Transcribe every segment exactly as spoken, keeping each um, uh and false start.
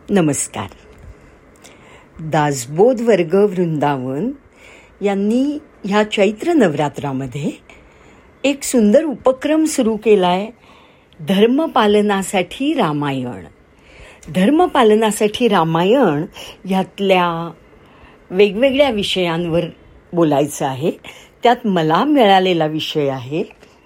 नमस्कार. दासबोध वर्ग वृंदावन यांनी ह्या चैत्र नवरात्रामध्ये एक सुंदर उपक्रम सुरू केला आहे. धर्मपालनासाठी रामायण. धर्मपालनासाठी रामायण ह्यातल्या वेगवेगळ्या विषयांवर बोलायचं आहे. त्यात मला मिळालेला विषय आहे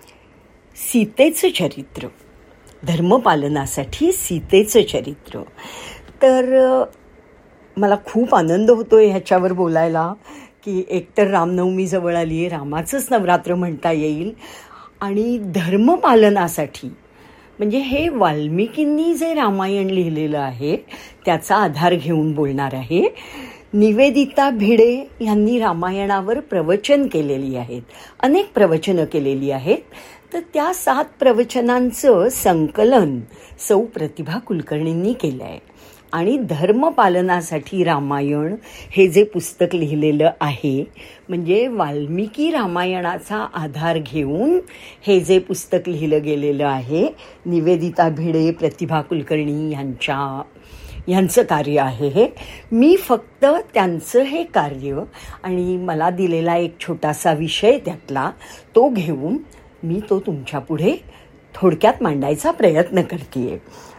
सीतेचं चरित्र. धर्मपालनासाठी सीतेचं चरित्र. तर मला खूप आनंद होतोय ह्याच्यावर बोलायला की एकतर रामनवमी जवळ आली आहे, रामाचंच नवरात्र म्हणता येईल. आणि धर्मपालनासाठी म्हणजे हे वाल्मिकींनी जे रामायण लिहिलेलं आहे त्याचा आधार घेऊन बोलणार आहे. निवेदिता भिडे यांनी रामायणावर प्रवचन केलेली आहेत, अनेक प्रवचनं केलेली आहेत. तर त्या सात प्रवचनांचं संकलन सौ प्रतिभा कुलकर्णींनी केलं आहे. आणि धर्मपालनासाठी रामायण हे जे पुस्तक लिहिलेलं आहे, म्हणजे वाल्मिकी रामायणाचा आधार घेऊन हे जे पुस्तक लिहिलं गेलेलं आहे, निवेदिता भिडे, प्रतिभा कुलकर्णी यांच्या यांचं कार्य आहे हे. मी फक्त त्यांचं हे कार्य आणि मला दिलेला एक छोटासा विषय त्यातला तो घेऊन मी तो तुमच्या पुढे थोडक्यात मांडायचा प्रयत्न करते.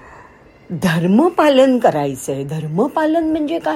धर्मपालन करायचं आहे. धर्मपालन म्हणजे काय?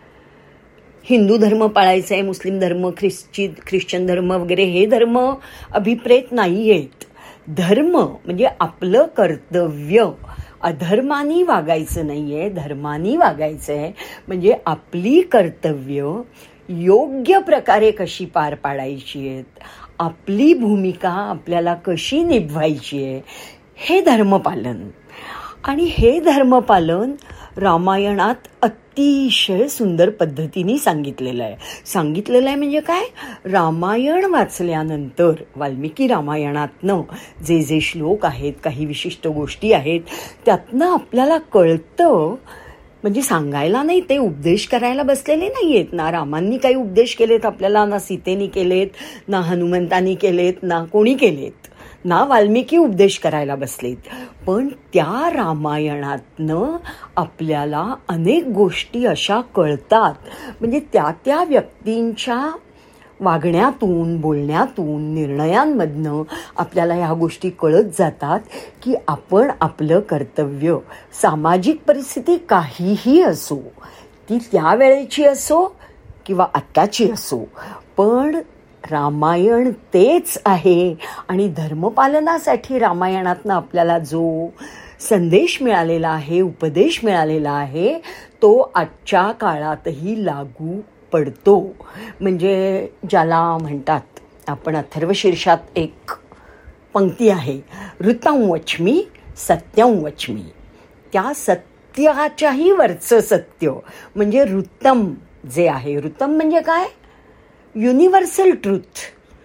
हिंदू धर्म पाळायचा आहे, मुस्लिम धर्म, ख्रिश्ची ख्रिश्चन धर्म वगैरे हे धर्म अभिप्रेत नाही आहेत. धर्म म्हणजे आपलं कर्तव्य. अधर्मानी वागायचं नाही आहे, धर्मानी वागायचं आहे. म्हणजे आपली कर्तव्य योग्य प्रकारे कशी पार पाडायची आहेत, आपली भूमिका आपल्याला कशी निभवायची आहे, हे धर्मपालन. आणि हे धर्मपालन रामायणात अतिशय सुंदर पद्धतीने सांगितलेलं आहे. सांगितलेलं आहे म्हणजे काय? रामायण वाचल्यानंतर वाल्मिकी रामायणातनं जे जे श्लोक आहेत, काही विशिष्ट गोष्टी आहेत, त्यातनं आपल्याला कळतं. म्हणजे सांगायला नाही, ते उपदेश करायला बसलेले नाही आहेत ना. रामांनी काही उपदेश केलेत आपल्याला, ना सीतेनी केलेत, ना हनुमंतांनी केलेत, ना कोणी केलेत, ना वाल्मिकी उपदेश करायला बसलेत. पण त्या रामायणातनं आपल्याला अनेक गोष्टी अशा कळतात. म्हणजे त्या त्या व्यक्तींच्या वागण्यातून, बोलण्यातून, निर्णयांमधनं आपल्याला ह्या गोष्टी कळत जातात की आपण आपलं कर्तव्य, सामाजिक परिस्थिती काहीही असो, ती त्यावेळेची असो किंवा आत्ताची असो, पण रामायण तेच आहे. आणि धर्मपालनासाठी रामायणातनं आपल्याला जो संदेश मिळालेला आहे, उपदेश मिळालेला आहे, तो आजच्या काळातही लागू पडतो. म्हणजे ज्याला म्हणतात, आपण अथर्वशीर्षात एक पंक्ती आहे, ऋतं वच्मि सत्यं वच्मि. त्या सत्याच्याही वरचं सत्य म्हणजे ऋतम जे आहे. ऋतम म्हणजे काय? Universal truth.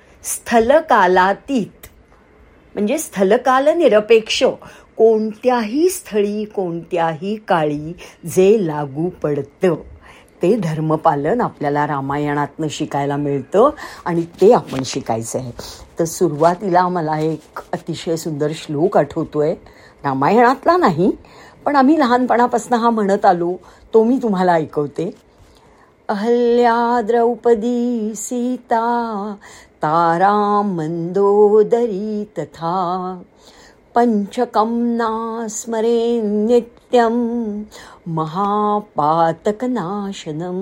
स्थलकालातीत म्हणजे स्थलकाल निरपेक्ष, कोणत्याही स्थळी कोणत्याही काळी जे लागू पडतं ते धर्मपालन आपल्याला रामायणातनं शिकायला मिळतं आणि ते आपण शिकायचं आहे. तर सुरुवातीला मला एक अतिशय सुंदर श्लोक आठवतोय, रामायणातला नाही पण आम्ही लहानपणापासून हा म्हणत आलो, तो मी तुम्हाला ऐकवते. अहल्या द्रौपदी सीता तारा मंदोदरी तथा पंचकं ना स्मरे नित्यं महापातकनाशनम.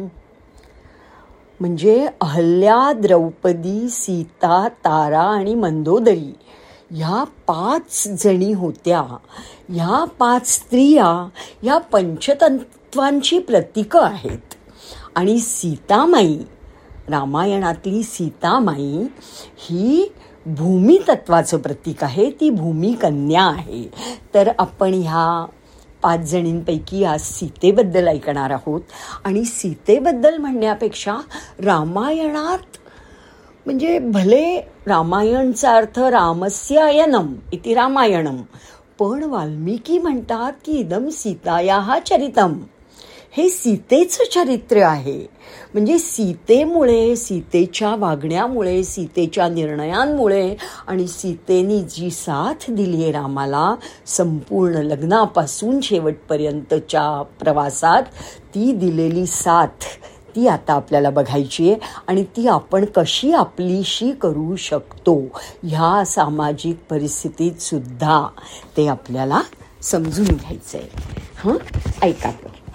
म्हणजे अहल्या, द्रौपदी, सीता, तारा आणि मंदोदरी ह्या पाच जणी होत्या. ह्या पाच स्त्रिया ह्या पंचतत्वांची प्रतीकं आहेत. आणि सीतामाई, रामायणातली सीतामाई ही भूमितत्वाचं प्रतीक आहे, ती भूमिकन्या आहे. तर आपण ह्या पाच जणींपैकी आज सीतेबद्दल ऐकणार आहोत. आणि सीतेबद्दल म्हणण्यापेक्षा रामायणात म्हणजे भले रामायणचा अर्थ रामस्य अयनम इति रामायणम, पण वाल्मिकी म्हणतात की इदम सीतायाः चरितम, हे सीतेचं चरित्र आहे. म्हणजे सीतेमुळे, सीतेच्या वागण्यामुळे, सीतेच्या निर्णयांमुळे आणि सीतेने जी साथ दिली आहे रामाला संपूर्ण लग्नापासून शेवटपर्यंतच्या प्रवासात, ती दिलेली साथ ती आता आपल्याला बघायची आहे आणि ती आपण कशी आपलीशी करू शकतो ह्या सामाजिक परिस्थितीत सुद्धा ते आपल्याला समजून घ्यायचं आहे. हं, ऐका.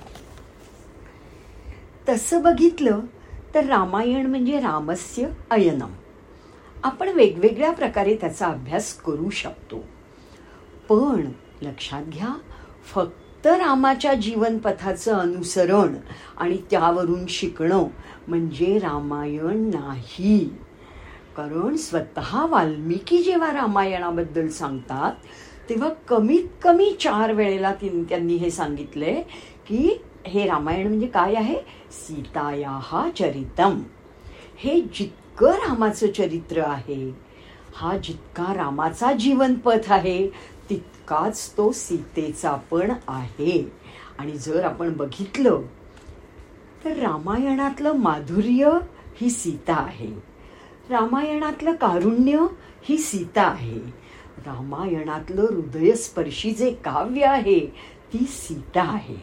तसं बघितलं तर रामायण म्हणजे रामस्य अयनम. आपण वेगवेगळ्या प्रकारे त्याचा अभ्यास करू शकतो. पण लक्षात घ्या, फक्त रामाच्या जीवनपथाचं अनुसरण आणि त्यावरून शिकणं म्हणजे रामायण नाही. कारण स्वतः वाल्मिकी जेव्हा रामायणाबद्दल सांगतात तेव्हा कमीत कमी चार वेळेला त्यांनी हे सांगितलंय की हे रामायण म्हणजे काय आहे, सीतायाः चरितम. हे जितकं रामाचं चरित्र आहे, हा जितका रामाचा जीवनपथ आहे तितकाच तो सीतेचा पण आहे. आणि जर आपण बघितलं तर रामायणातलं माधुर्य ही सीता आहे, रामायणातलं कारुण्य ही सीता आहे, रामायणातलं हृदयस्पर्शी जे काव्य आहे ती सीता आहे.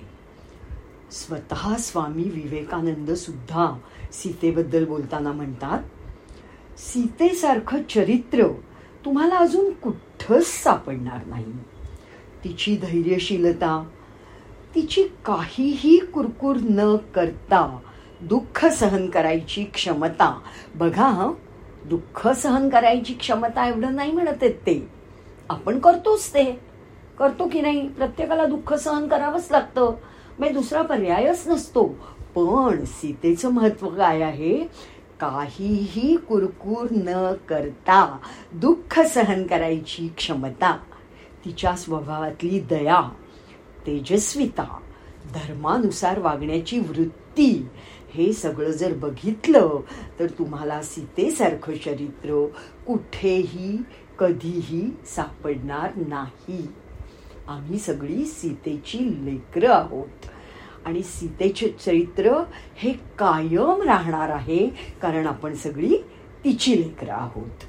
स्वतः स्वामी विवेकानंद सुद्धा सीतेबद्दल बोलताना म्हणतात, सीतेसारखं चरित्र तुम्हाला अजून कुठंच सापडणार नाही. तिची धैर्यशीलता, तिची काहीही कुरकुर न करता दुःख सहन करायची क्षमता. बघा हं, दुःख सहन करायची क्षमता एवढं नाही म्हणत आहेत ते, आपण करतोच, ते करतो की नाही. प्रत्येकाला दुःख सहन करावंच लागतं, म्हणजे दुसरा पर्यायच नसतो. पण सीतेचं महत्व काय आहे, काहीही कुरकुर न करता दुःख सहन करायची क्षमता, तिच्या स्वभावातली दया, तेजस्विता, धर्मानुसार वागण्याची वृत्ती, हे सगळं जर बघितलं तर तुम्हाला सीतेसारखं चरित्र कुठेही कधीही सापडणार नाही. आम्ही सगळी सीतेची लेकरं आहोत आणि सीतेचे चरित्र हे कायम राहणार आहे, कारण आपण सगळी तिची लेकरं आहोत.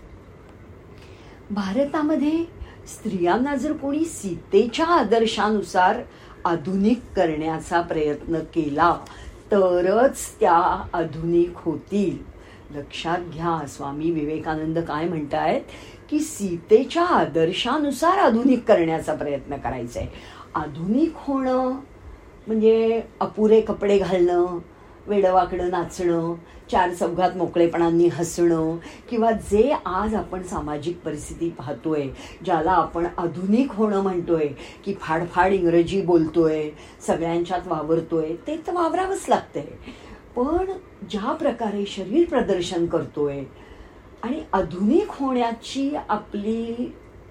भारतामध्ये स्त्रियांना जर कोणी सीतेच्या आदर्शानुसार आधुनिक करण्याचा प्रयत्न केला तरच त्या आधुनिक होतील. लक्षात घ्या, स्वामी विवेकानंद काय म्हणतायत की सीतेच्या आदर्शानुसार आधुनिक करण्याचा प्रयत्न करायचा आहे. आधुनिक होणं म्हणजे अपुरे कपडे घालणं, वेडवाकडं नाचणं, चार चौघात मोकळेपणांनी हसणं, किंवा जे आज आपण सामाजिक परिस्थिती पाहतोय ज्याला आपण आधुनिक होणं म्हणतोय, की फाडफाड इंग्रजी बोलतोय, सगळ्यांच्यात वावरतोय, ते तर वावरावंच लागतंय. पण ज्या प्रकारे शरीर प्रदर्शन करतोय आणि आधुनिक होण्याची आपली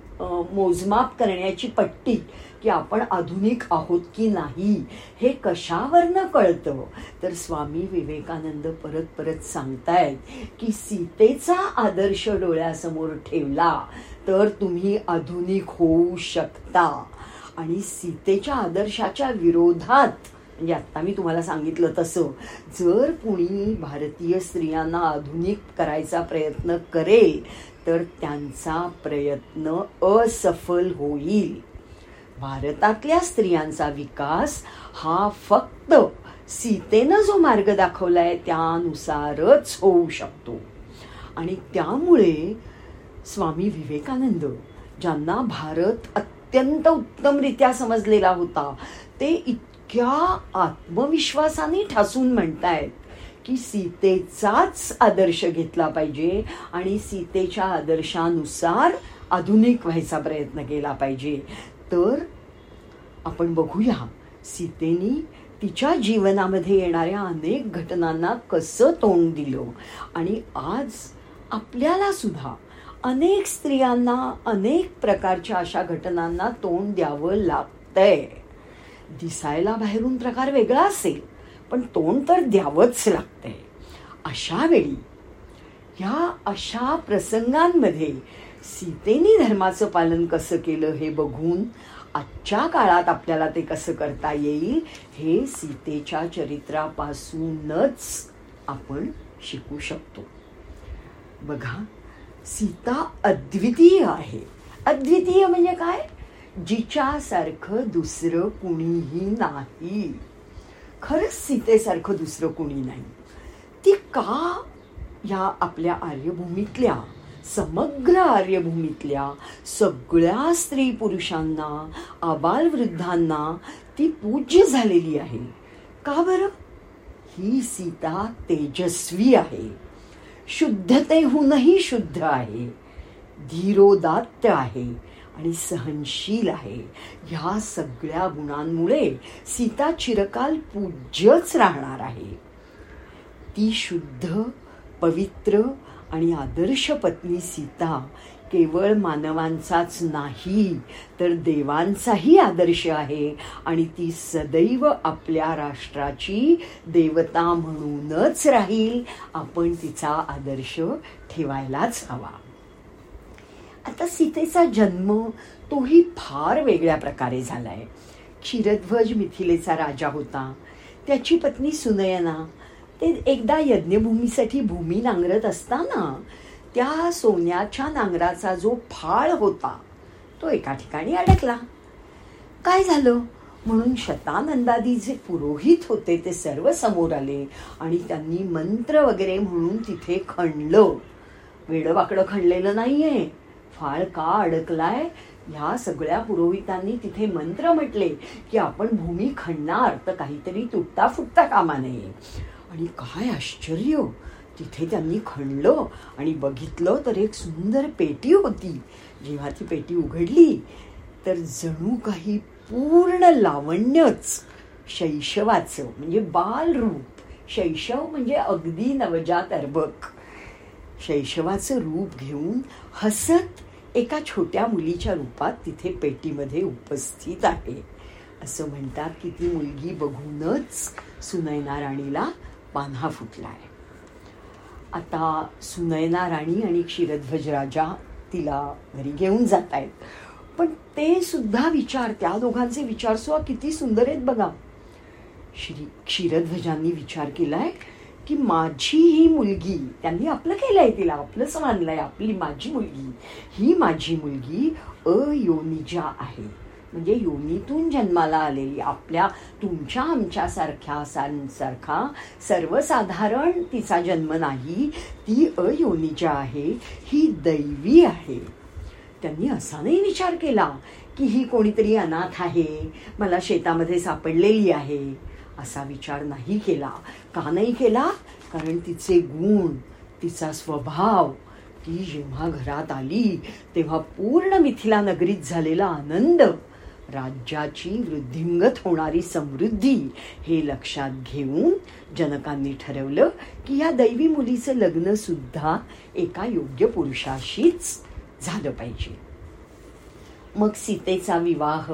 मोजमाप करण्याची पट्टी, की आपण आधुनिक आहोत की नाही हे कशावरनं कळतं, तर स्वामी विवेकानंद परत परत सांगतायत की सीतेचा आदर्श डोळ्यासमोर ठेवला तर तुम्ही आधुनिक होऊ शकता. आणि सीतेच्या आदर्शाच्या विरोधात, म्हणजे आता मी तुम्हाला सांगितलं तसं, जर कुणी भारतीय स्त्रियांना आधुनिक करायचा प्रयत्न करेल तर त्यांचा प्रयत्न असफल होईल. भारतातल्या स्त्रियांचा विकास हा फक्त सीतेनं जो मार्ग दाखवलाय त्यानुसारच होऊ शकतो. आणि त्यामुळे स्वामी विवेकानंद, ज्यांना भारत अत्यंत उत्तमरित्या समजलेला होता, ते इतक्या आत्मविश्वासाने ठासून म्हणतायत की सीतेचाच आदर्श घेतला पाहिजे आणि सीतेच्या आदर्शानुसार आधुनिक व्हायचा प्रयत्न केला पाहिजे. तर आपण बघूया सीतेनी तिच्या जीवनामध्ये येणाऱ्या अनेक घटनांना कसं तोंड दिलं. आणि आज आपल्याला सुद्धा अनेक स्त्रियांना अनेक प्रकारच्या अशा घटनांना तोंड द्यावं लागतंय. दिसायला बाहेरून प्रकार वेगळा असेल पण तोंड तर द्यावंच लागतंय. अशा वेळी ह्या अशा प्रसंगांमध्ये सीतेने धर्माचं पालन कसं केलं हे बघून आजच्या काळात आपल्याला ते कसं करता येईल हे सीतेच्या चरित्रापासूनच आपण शिकू शकतो. बघा, सीता अद्वितीय आहे. अद्वितीय म्हणजे काय? जिच्यासारखं दुसरं कुणीही नाही. खरंच सीतेसारखं दुसरं कुणी नाही. ती का या आपल्या आर्यभूमीतल्या, समग्र आर्यभूमीतल्या सगळ्या स्त्री पुरुषांना, आबालवृद्धांना ती पूज्य झालेली आहे? का बरं? ही सीता तेजस्वी आहे, शुद्धतेहूनही शुद्ध आहे, धीरोदात्त आहे आणि सहनशील आहे. ह्या सगळ्या गुणांमुळे सीता चिरकाल पूज्यच राहणार आहे. ती शुद्ध, पवित्र आणि आदर्श पत्नी सीता केवळ मानवांचाच नाही तर देवांचाही आदर्श आहे आणि ती सदैव आपल्या राष्ट्राची देवता म्हणूनच राहील. आपण तिचा आदर्श ठेवायलाच हवा. आता सीतेचा जन्म तोही फार वेगळ्या प्रकारे झालाय. क्षीरध्वज मिथिलेचा राजा होता. त्याची पत्नी सुनयना ते एकदा यज्ञभूमीसाठी भूमी नांगरत असताना त्या सोन्याच्या नांगराचा जो फाळ होता तो एका ठिकाणी अडकला. काय झालं म्हणून शतानंदादी जे पुरोहित होते ते सर्व समोर आले आणि त्यांनी मंत्र वगैरे म्हणून तिथे खणलं. वेडवाकडं खणलेलं नाहीये. फाळ का अडकलाय ह्या सगळ्या पुरोहितांनी तिथे मंत्र म्हटले की आपण भूमी खणणार तर काहीतरी तुटता फुटता कामा नये. आणि काय आश्चर्य, तिथे त्यांनी खणलं आणि बघितलं तर एक सुंदर पेटी होती. जेव्हा ती पेटी उघडली तर जणू काही पूर्ण लावण्यच, शैशवाचं म्हणजे बालरूप. शैशव म्हणजे अगदी नवजात अर्भक. शैशवाचं रूप घेऊन हसत एका छोट्या मुलीच्या रूपात तिथे पेटीमध्ये उपस्थित आहे. असं म्हणतात की ती मुलगी बघूनच सुनयना राणीला पान्हा फुटलाय. आता सुनयना राणी आणि क्षीरध्वज राजा तिला घरी घेऊन जात आहेत. पण ते सुद्धा विचार, त्या दोघांचे विचार सुद्धा किती सुंदर आहेत बघा. श्री क्षीरध्वजांनी विचार केलाय की माझी ही मुलगी, त्यांनी आपलं केलंय, तिला आपलंच मानलंय, आपली माझी मुलगी, ही माझी मुलगी अयोनिजा आहे. म्हणजे योनीतून जन्माला आलेली, आपल्या तुमच्या आमच्या सारख्या सारखा सर्वसाधारण तिचा जन्म नाही. ती अयोनिजा आहे, ही दैवी आहे. त्यांनी असा नाही विचार केला की ही कोणीतरी अनाथ आहे, मला शेतामध्ये सापडलेली आहे, असा विचार नाही केला. का नाही केला? कारण तिचे गुण, तिचा स्वभाव, ती जेव्हा घरात आली तेव्हा पूर्ण मिथिला नगरीत झालेला आनंद, राज्याची वृद्धिंगत होणारी समृद्धी हे लक्षात घेऊन जनकांनी ठरवलं की या दैवी मुलीचं लग्न सुद्धा एका योग्य पुरुषाशीच झालं पाहिजे. मग सीतेचा विवाह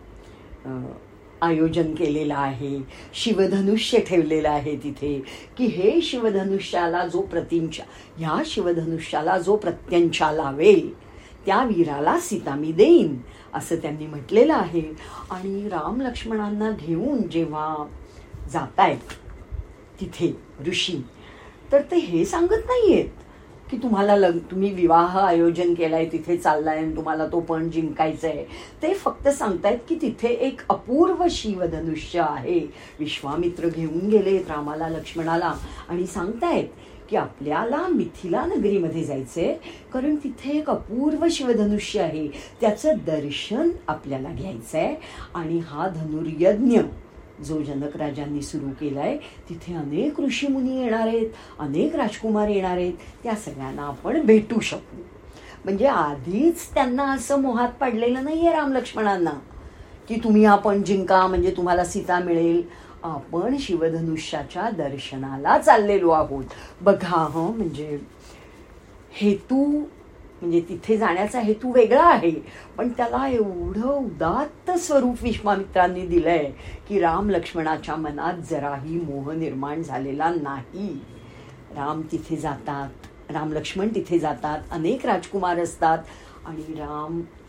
आयोजन केलेलं आहे. शिवधनुष्य ठेवलेलं आहे तिथे की हे शिवधनुष्याला जो प्रतिंचा, ह्या शिवधनुष्याला जो प्रत्यंचा लावेल त्या वीराला सीता मी देईन असं त्यांनी म्हटलेलं आहे. आणि राम लक्ष्मणांना घेऊन जेव्हा जातायत तिथे ऋषी, तर ते हे सांगत नाहीयेत की तुम्हाला लग तुम्ही विवाह आयोजन केलाय, तिथे चाललाय आणि तुम्हाला तो पण जिंकायचंय. ते फक्त सांगतायत की तिथे एक अपूर्व शिवधनुष्य आहे. विश्वामित्र घेऊन गेलेत रामाला लक्ष्मणाला आणि सांगतायत की आपल्याला मिथिला नगरीमध्ये जायचंय कारण तिथे एक अपूर्व शिवधनुष्य आहे, त्याचं दर्शन आपल्याला घ्यायचंय. आणि हा धनुर्यज्ञ जो जनक राजांनी सुरू केलाय तिथे अनेक ऋषीमुनी येणार आहेत, अनेक राजकुमार येणार आहेत, त्या सगळ्यांना आपण भेटू शकू. म्हणजे आधीच त्यांना असं मोहात पडलेलं नाहीये राम लक्ष्मणांना की तुम्ही आपण जिंका म्हणजे तुम्हाला सीता मिळेल. आपण शिवधनुष्याच्या दर्शनाला चाललेलो आहोत. बघा हं, म्हणजे हेतू म्हणजे तिथे जाण्याचा हेतू वेगळा आहे, पण त्याला एवढं उदात्त स्वरूप विश्वामित्रांनी दिलंय की राम लक्ष्मणाच्या मनात जराही मोह निर्माण झालेला नाही. राम तिथे जातात, राम लक्ष्मण तिथे जातात, अनेक राजकुमार असतात आणि राम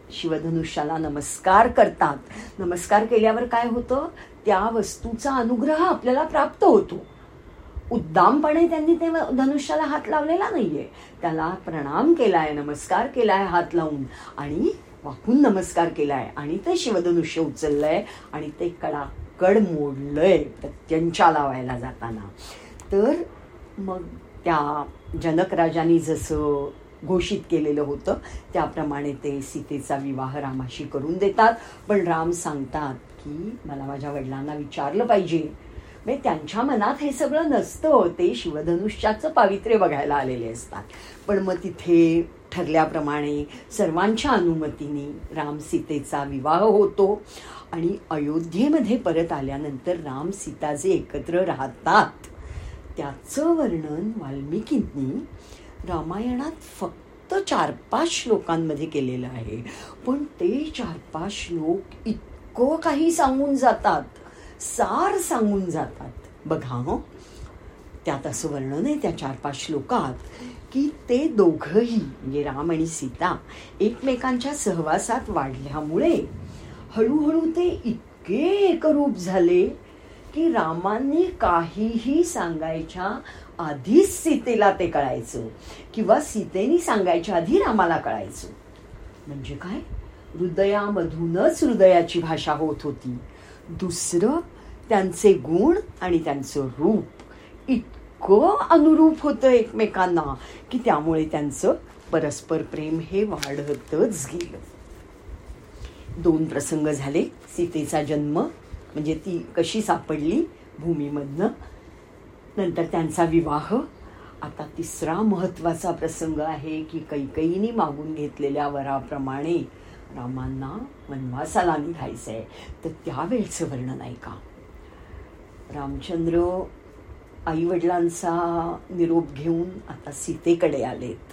शिवधनुष्याला नमस्कार करतात. नमस्कार केल्यावर काय होतं, त्या वस्तूचा अनुग्रह आपल्याला प्राप्त होतो. उद्दामपणे त्यांनी ते धनुष्याला हात लावलेला नाहीये, त्याला प्रणाम केलाय, नमस्कार केलाय हात लावून, आणि वाकून नमस्कार केलाय, आणि ते शिवधनुष्य उचललंय आणि ते कडाकड मोडलंय प्रत्यंचा लावायला जाताना. तर मग त्या जनक राजांनी जसं घोषित केलेलं होतं त्याप्रमाणे ते सीतेचा विवाह रामाशी करून देतात. पण राम सांगतात की मला माझ्या वडिलांना विचारलं पाहिजे. म्हणजे त्यांच्या मनात हे सगळं नसतं, ते शिवधनुष्याचं पावित्र्य बघायला आलेले असतात. पण मग तिथे ठरल्याप्रमाणे सर्वांच्या अनुमतीने राम सीतेचा विवाह होतो. आणि अयोध्येमध्ये परत आल्यानंतर राम सीता जे एकत्र राहतात त्याचं वर्णन वाल्मिकींनी रामायणात फक्त चार पाच श्लोकांमध्ये केलेलं आहे. पण ते चार पाच श्लोक इतकं काही सांगून जातात, सार सांगून जातात. बघा हो, त्यात असं वर्णन आहे त्या चार पाच श्लोकात की ते दोघंही म्हणजे राम आणि सीता एकमेकांच्या सहवासात वाढल्यामुळे हळूहळू ते इतके एकरूप झाले की रामांनी काहीही सांगायच्या आधीच सीतेला ते कळायचं, किंवा सीतेनी सांगायच्या आधी रामाला कळायचं. म्हणजे काय, हृदयामधूनच हृदयाची भाषा होत होती. दुसरं, त्यांचे गुण आणि त्यांचं रूप इतकं अनुरूप होतं एकमेकांना की त्यामुळे त्यांचं परस्पर प्रेम हे वाढतच गेलं. दोन प्रसंग झाले. सीतेचा जन्म म्हणजे ती कशी सापडली भूमीमधनं, नंतर त्यांचा विवाह. आता तिसरा महत्वाचा प्रसंग आहे की कैकेयीने मागून घेतलेल्या वराप्रमाणे रामांना वनवासाला निघायचंय. तर त्यावेळचं वर्णन आहे का. रामचंद्र आई वडिलांचा निरोप घेऊन आता सीतेकडे आलेत.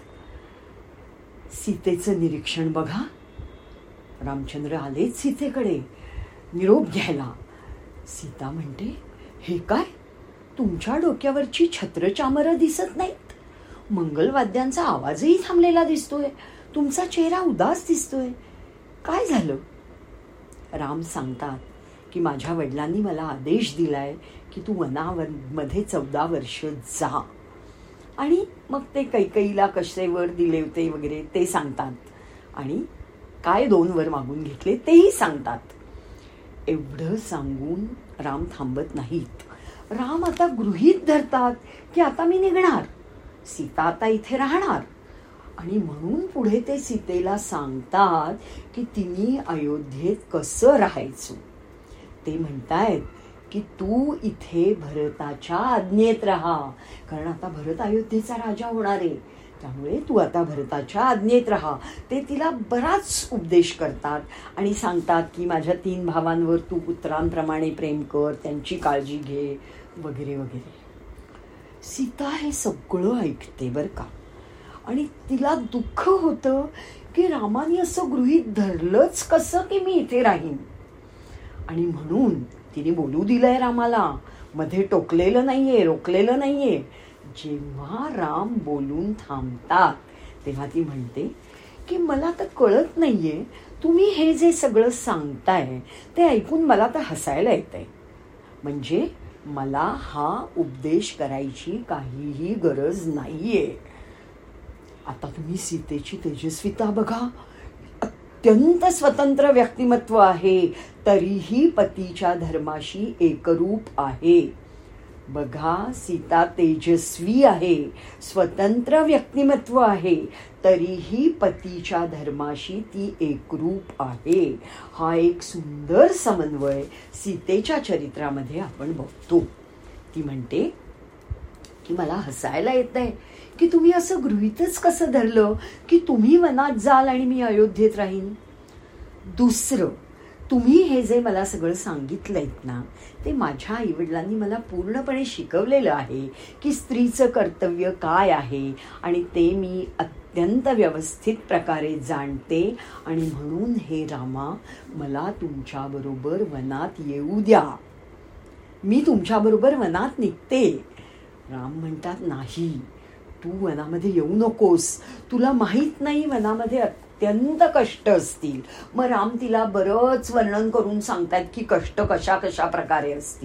सीतेचं निरीक्षण बघा. रामचंद्र आलेच सीतेकडे निरोप घ्यायला. सीता म्हणते, हे काय, तुमच्या डोक्यावरची छत्रचामरं दिसत नाहीत, मंगलवाद्यांचा आवाजही थांबलेला दिसतोय, तुमचा चेहरा उदास दिसतोय, काय झालं. राम सांगतात की माझ्या वडिलांनी मला आदेश दिलाय की तू वनामध्ये चौदा वर्ष जा. आणि मग ते कैकेयीला कसे वर दिले होते वगैरे ते सांगतात, आणि काय दोन वर मागून घेतले तेही सांगतात. एवढं सांगून राम थांबत नाहीत. राम आता गृहीत धरतात की आता मी निघणार, सीता आता इथे राहणार. आणि म्हणून पुढे ते सीतेला सांगतात की तिने अयोध्येत कसं राहायचं. ते म्हणतायत की तू इथे भरताच्या आज्ञेत राहा, कारण आता भरत अयोध्येचा राजा होणार आहे, त्यामुळे तू आता भरताच्या आज्ञेत राहा. ते तिला बराच उपदेश करतात आणि सांगतात की माझ्या तीन भावांवर तू पुत्रांप्रमाणे प्रेम कर, त्यांची काळजी घे वगैरे वगैरे. सीता हे सगळं ऐकते बरं का. आणि तिला दुःख होतं की रामाने असं गृहीत धरलंच कसं की मी इथे राहीन. आणि म्हणून तिने बोलू दिलंय रामाला, मध्ये टोकलेलं नाहीये, रोखलेलं नाहीये. जेव्हा राम बोलून थांबतात तेव्हा ती म्हणते की मला तर कळत नाहीये, तुम्ही हे जे सगळं सांगताय ते ऐकून मला तर हसायला येतंय. म्हणजे मला हा उपदेश करायची काहीही गरज नाहीये. आता तुम्ही सीतेची तेजस्विता बघा. अत्यंत स्वतंत्र व्यक्तिमत्व आहे, तरीही पतीच्या धर्माशी एकरूप आहे. बघा, सीता तेजस्वी आहे, स्वतंत्र व्यक्तिमत्व आहे, तरीही पतीच्या धर्माशी ती एकरूप आहे. हा एक सुंदर समन्वय सीतेच्या चरित्रामध्ये आपण बघतो. ती म्हणते की मला हसायला येतंय की तुम्ही असं गृहीतच कसं धरलं की तुम्ही वनात जाल आणि मी अयोध्येत राहीन. दुसरं, तुम्ही हे जे मला सगळं सांगितलंयत ना, ते माझ्या आईवडिलांनी मला पूर्णपणे शिकवलेलं आहे की स्त्रीचं कर्तव्य काय आहे, आणि ते मी अत्यंत व्यवस्थित प्रकारे जाणते. आणि म्हणून हे रामा, मला तुमच्याबरोबर वनात येऊ द्या, मी तुमच्याबरोबर वनात निघते. राम म्हणतात, नाही, तू वनामध्ये येऊ नकोस, तुला माहीत नाही वनामध्ये अत्यंत कष्ट असतील. मग राम तिला बरंच वर्णन करून सांगतायत की कष्ट कशा कशा प्रकारे असतील.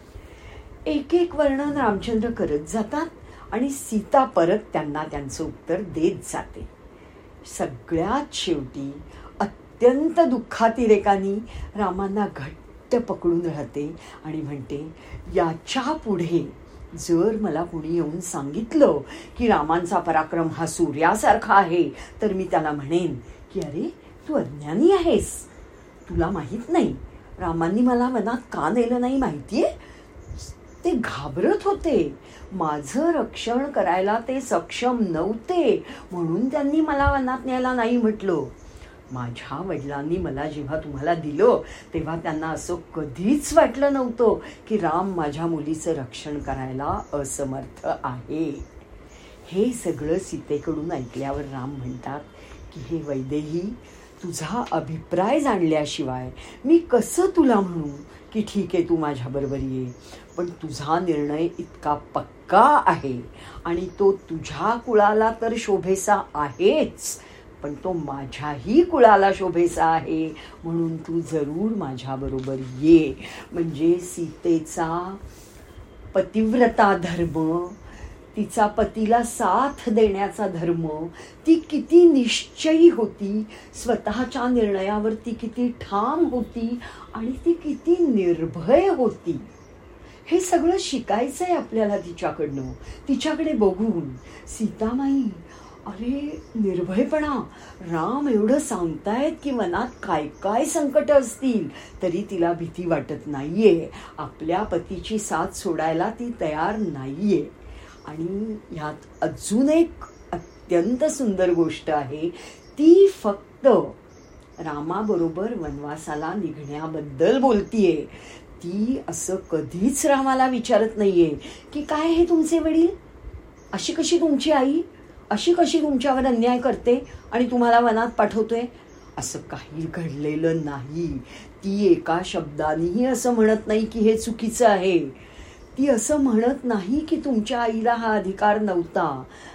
एक एक वर्णन रामचंद्र करत जातात आणि सीता परत त्यांना त्यांचं उत्तर देत जाते. सगळ्यात शेवटी अत्यंत दुःखातिरेकानी रामांना घट्ट पकडून राहते आणि म्हणते, याच्या पुढे जर मला कोणी येऊन सांगितलं की रामांचा पराक्रम हा सूर्यासारखा आहे, तर मी त्याला म्हणेन की अरे तू अज्ञानी आहेस, तुला माहित नाही रामांनी मला वनात का नेलं नाही माहितीये? ते घाबरत होते, माझं रक्षण करायला ते सक्षम नव्हते, म्हणून त्यांनी मला वनात न्यायला नाही म्हटलं. माझ्या वडिलांनी मला जेव्हा तुम्हाला दिलं तेव्हा त्यांना असं कधीच वाटलं नव्हतं की राम माझ्या मुलीचं रक्षण करायला असमर्थ आहे. हे सगळं सीतेकडून ऐकल्यावर राम म्हणतात की हे वैदेही, तुझा अभिप्राय जाणल्याशिवाय मी कसं तुला म्हणू की ठीक आहे तू माझ्याबरोबर ये. पण तुझा निर्णय इतका पक्का आहे आणि तो तुझ्या कुळाला तर शोभेसा आहेच, पण तो माझ्याही कुळाला शोभेसा आहे, म्हणून तू जरूर माझ्याबरोबर ये. म्हणजे सीतेचा पतिव्रता धर्म, तिचा पतीला साथ देण्याचा धर्म, ती किती निश्चयी होती, स्वतःच्या निर्णयावर ती किती ठाम होती आणि ती किती निर्भय होती, हे सगळं शिकायचं आहे आपल्याला तिच्याकडनं. तिच्याकडे बघून सीतामाई, अरे निर्भयपणा, राम एवढं सांगतायत की मनात काय काय संकट असतील तरी तिला भीती वाटत नाहीये, आपल्या पतीची साथ सोडायला ती तयार नाहीये. आणि ह्यात अजून एक अत्यंत सुंदर गोष्ट आहे, ती फक्त रामाबरोबर वनवासाला निघण्याबद्दल बोलतीये. ती असं कधीच रामाला विचारत नाहीये की काय हे तुमचे वडील, अशी कशी तुमची आई, अशी कशी तुमच्यावर अन्याय करते आणि तुम्हाला वनात पाठवतोय, असं काही घडलेलं नाही. ती एका शब्दानेही असं म्हणत नाही की हे चुकीचं आहे. ती असं म्हणत नाही की तुमच्या आईला हा अधिकार नव्हता.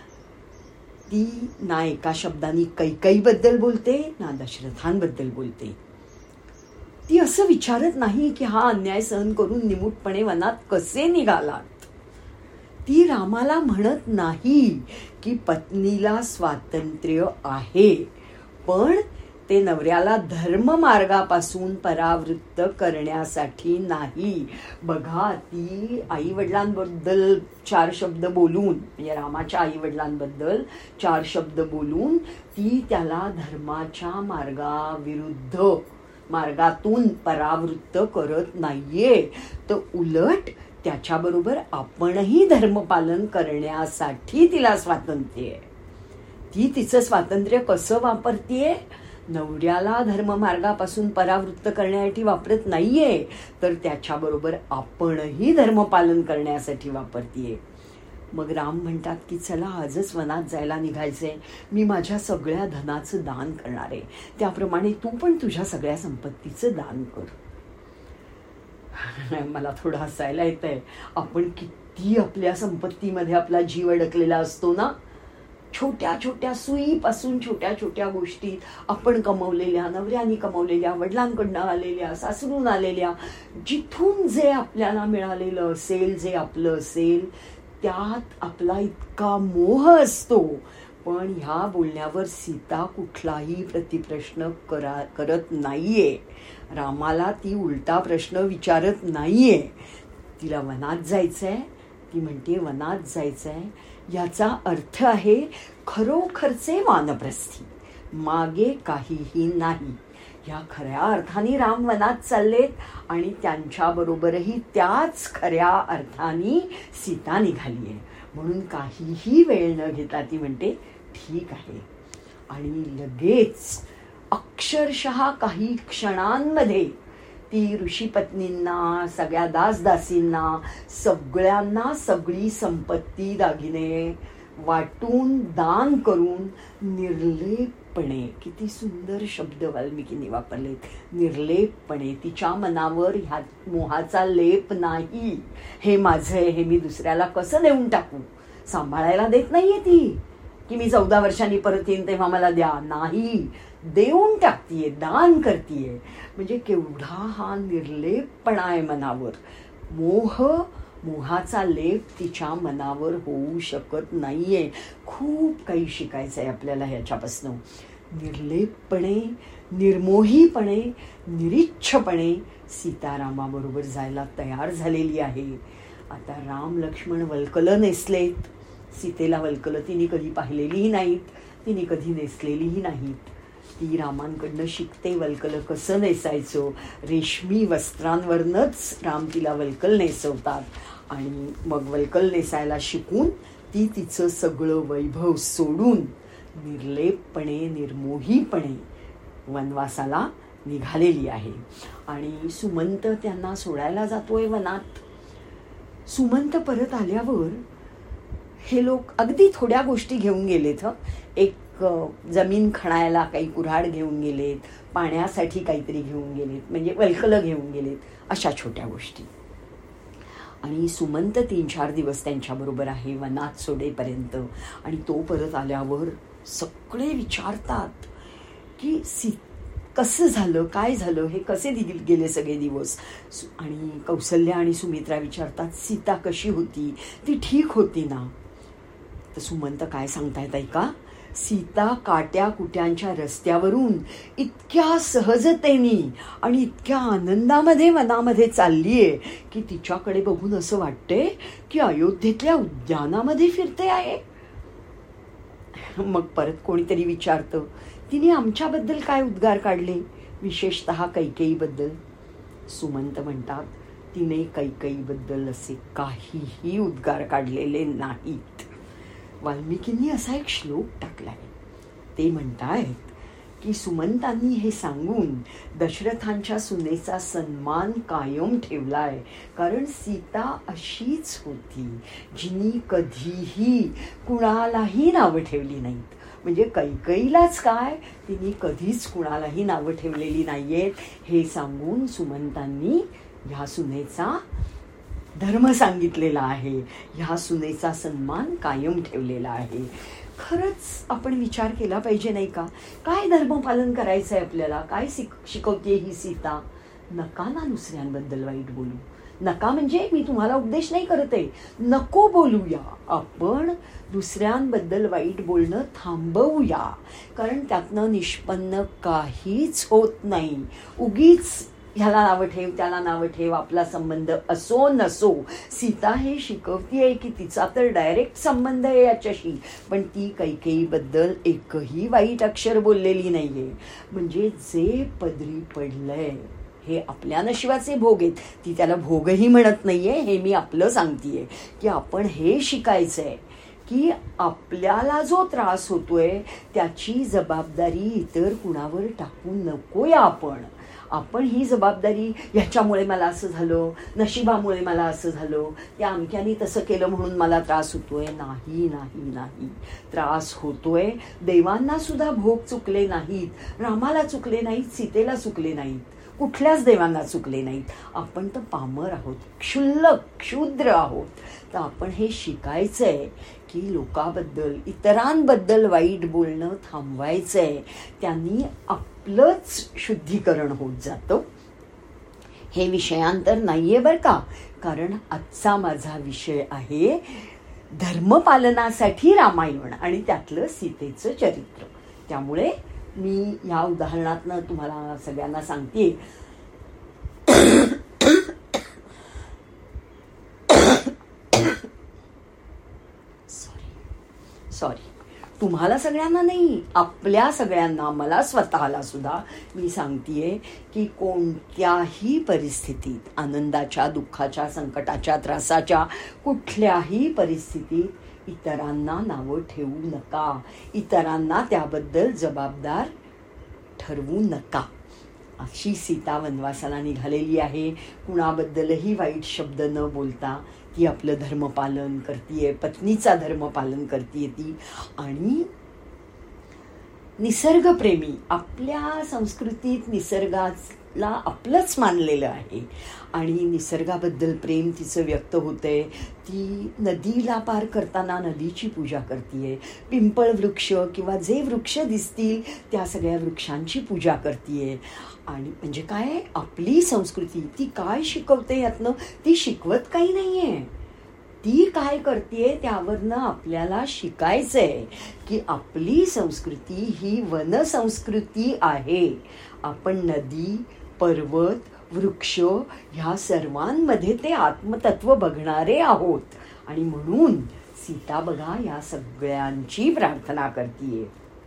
ती ना एका शब्दाने कैकेयीबद्दल बोलते ना दशरथांबद्दल बोलते. ती असं विचारत नाही की हा अन्याय सहन करून निमूटपणे वनात कसे निघालात. ती रामाला म्हणत नाही की पत्नीला स्वातंत्र्य आहे, पण ते नवऱ्याला धर्म मार्गापासून परावृत्त करण्यासाठी नाही. बघा, ती आई वडिलांबद्दल चार शब्द बोलून, म्हणजे रामाच्या आई वडिलांबद्दल चार शब्द बोलून ती त्याला धर्माच्या मार्गाविरुद्ध, मार्गातून परावृत्त करत नाहीये, तर उलट त्याच्याबरोबर आपणही धर्मपालन करण्यासाठी तिला स्वातंत्र्य आहे. ती तिचं स्वातंत्र्य कसं वापरतीये? नवऱ्याला धर्ममार्गापासून परावृत्त करण्यासाठी वापरत नाहीये, तर त्याच्याबरोबर आपणही धर्मपालन करण्यासाठी वापरतीये. मग राम म्हणतात की चला आजच वनात जायला निघायचंय, मी माझ्या सगळ्या धनाचं दान करणार आहे, त्याप्रमाणे तू पण तुझ्या सगळ्या संपत्तीचं दान कर. मला थोडं हसायला येतंय. आपण किती आपल्या संपत्तीमध्ये आपला जीव अडकलेला असतो ना. छोट्या छोट्या सुईपासून छोट्या छोट्या गोष्टी आपण कमवलेल्या, नवऱ्याने कमवलेल्या, वडिलांकडनं आलेल्या, सासरून आलेल्या, जिथून जे आपल्याला मिळालेलं असेल, जे आपलं असेल, त्यात आपला इतका मोह असतो. पण ह्या बोलण्यावर सीता कुठलाही प्रतिप्रश्न करा करत नाहीये. रामाला ती उलटा प्रश्न विचारत नाहीये. तिला वनात जायचंय, ती म्हणते वनात जायचंय, याचा अर्थ आहे खरोखरचे वानप्रस्थी, मागे काहीही नाही. ह्या खऱ्या अर्थाने राम वनात चाललेत आणि त्यांच्याबरोबरही त्याच खऱ्या अर्थाने सीता निघाली आहे. म्हणून काहीही वेळ न घेता ती म्हणते ठीक आहे. आणि लगेच अक्षरशः काही क्षणांमध्ये ती ऋषीपत्नींना, सगळ्या दासदासींना, सगळ्यांना सगळी संपत्ती दागिने वाटून दान करून निर्लेपपणे, किती सुंदर शब्द वाल्मिकींनी वापरलेत, निर्लेपपणे, तिच्या मनावर ह्या मोहाचा लेप नाही, हे माझं आहे, हे मी दुसऱ्याला कसं देऊन टाकू, सांभाळायला देत नाहीये ती. की मी चौदा वर्षांनी परत येईन तेव्हा मला द्या. नाही, देऊन टाकतीये, दान करतीये. म्हणजे केवढा हा निर्लेपपणा आहे मनावर. मोह मोहाचा लेप तिच्या मनावर होऊ शकत नाहीये. खूप काही शिकायचं आहे आपल्याला ह्याच्यापासून. निर्लेपपणे, निर्मोहीपणे, निरीच्छपणे सीतारामाबरोबर जायला तयार झालेली आहे. आता राम लक्ष्मण वल्कलं नेसलेत. सीतेला वल्कलं तिने कधी पाहिलेलीही नाहीत, तिने कधी नेसलेलीही नाहीत. ती रामांकडनं शिकते वल्कलं कसं नेसायचं. रेशमी वस्त्रांवरनच राम तिला वल्कल नेसवतात आणि मग वल्कल नेसायला शिकून ती तिचं सगळं वैभव सोडून निर्लेपपणे, निर्मोहीपणे वनवासाला निघालेली आहे. आणि सुमंत त्यांना सोडायला जातोय वनात. सुमंत परत आल्यावर हे लोक अगदी थोड्या गोष्टी घेऊन गेलेत. हं, एक जमीन खणायला काही कुऱ्हाड घेऊन गेलेत, पाण्यासाठी काहीतरी घेऊन गेलेत, म्हणजे वल्कलं घेऊन गेलेत, अशा छोट्या गोष्टी. आणि सुमंत तीन चार दिवस त्यांच्याबरोबर आहे वनात सोडेपर्यंत. आणि तो परत आल्यावर सगळे विचारतात की सी कसं झालं, काय झालं, हे कसे गेले सगळे दिवस. आणि कौसल्या आणि सुमित्रा विचारतात सीता कशी होती, ती ठीक होती ना. तर सुमंत काय सांगतायत ऐका. सीता काट्या कुट्यांच्या रस्त्यावरून इतक्या सहजतेने आणि इतक्या आनंदामध्ये वनामध्ये चाललीये की तिच्याकडे बघून असं वाटतंय की अयोध्येतल्या उद्यानामध्ये फिरते आहे. मग परत कोणीतरी विचारतं तिने आमच्याबद्दल काय उद्गार काढले, विशेषतः कैकेयीबद्दल. सुमंत म्हणतात तिने कैकेयीबद्दल असे काहीही उद्गार काढलेले नाहीत. वाल्मिकींनी असा एक श्लोक टाकलाय. ते म्हणतायत की सुमंतांनी हे सांगून दशरथांच्या सुनेचा सन्मान कायम ठेवलाय, कारण सीता अशीच होती जिनी कधीही कुणालाही नावं ठेवली नाहीत. म्हणजे कैकेयीलाच काय, तिने कधीच कुणालाही नावं ठेवलेली नाहीयेत हे सांगून सुमंतांनी ह्या सुनेचा धर्म सांगितलेला आहे, ह्या सुनेचा सन्मान कायम ठेवलेला आहे. खरंच आपण विचार केला पाहिजे नाही का, काय धर्मपालन करायचं आहे आपल्याला, काय शिक शिकवते ही सीता. नका ना दुसऱ्यांबद्दल वाईट बोलू. नका म्हणजे मी तुम्हाला उपदेश नाही करत आहे, नको बोलूया. आपण दुसऱ्यांबद्दल वाईट बोलणं थांबवूया, कारण त्यातनं निष्पन्न काहीच होत नाही. उगीच ह्याला नावं ठेव, त्याला नावं ठेव, आपला संबंध असो नसो. सीता हे शिकवतीये की तिचा तर डायरेक्ट संबंध आहे याच्याशी, पण ती कैकेयीबद्दल एकही वाईट अक्षर बोललेली नाहीये. म्हणजे जे पदरी पडलंय हे आपल्या नशिबाचे भोग आहेत. ती त्याला भोगही म्हणत नाहीये, हे मी आपलं सांगतेय की आपण हे शिकायचंय की आपल्याला जो त्रास होतोय त्याची जबाबदारी इतर कुणावर टाकू नकोया. आपण आपण ही जबाबदारी ह्याच्यामुळे मला असं झालं, नशिबामुळे मला असं झालं, त्या अमक्याने तसं केलं म्हणून मला त्रास होतोय. नाही नाही नाही, त्रास होतोय. देवांना सुद्धा भोग चुकले नाहीत, रामाला चुकले नाहीत, सीतेला चुकले नाहीत, कुठल्याच देवांना चुकले नाहीत. आपण तर पामर आहोत, क्षुल्लक क्षुद्र आहोत. तर आपण हे शिकायचंय की लोकांबद्दल, इतरांबद्दल वाईट बोलणं थांबवायचंय. त्यांनी आपलंच शुद्धीकरण होत जातं. हे विषयांतर नाहीये बरं का, कारण आजचा माझा विषय आहे धर्मपालनासाठी रामायण आणि त्यातलं सीतेचं चरित्र. त्यामुळे मी या उदाहरणातनं तुम्हाला सगळ्यांना सांगते सॉरी सॉरी तुम्हाला सगळ्यांना नाही, आपल्या सगळ्यांना, मला स्वतःला सुद्धा मी सांगतेय की कोणत्याही परिस्थितीत, आनंदाच्या, दुःखाच्या, संकटाच्या, त्रासाच्या कुठल्याही परिस्थितीत इतरांना नावं ठेवू नका, इतरांना त्याबद्दल जबाबदार ठरवू नका. अशी सीता वनवासाला निघालेली आहे. कुणाबद्दलही वाईट शब्द न बोलता ती आपलं धर्मपालन करतीये, पत्नीचा धर्मपालन करतीये ती. आणि निसर्गप्रेमी, आपल्या संस्कृतीत निसर्गात ला आपलंच मानलेलं आहे आणि निसर्गाबद्दल प्रेम तिचं व्यक्त होतंय. ती नदीला पार करताना नदीची पूजा करतीये, पिंपळ वृक्ष किंवा जे वृक्ष दिसतील त्या सगळ्या वृक्षांची पूजा करतीये. आणि म्हणजे काय, आपली संस्कृती ती काय शिकवते यातनं, ती शिकवत काही नाहीये, ती काय करते त्यावरनं आपल्याला शिकायचंय की आपली संस्कृती ही वनसंस्कृती आहे. आपण नदी, पर्वत, वृक्ष ह्या सर्वांमध्ये ते आत्मतत्व बघणारे आहोत. आणि म्हणून सीता बघा या सगळ्यांची प्रार्थना करतीये.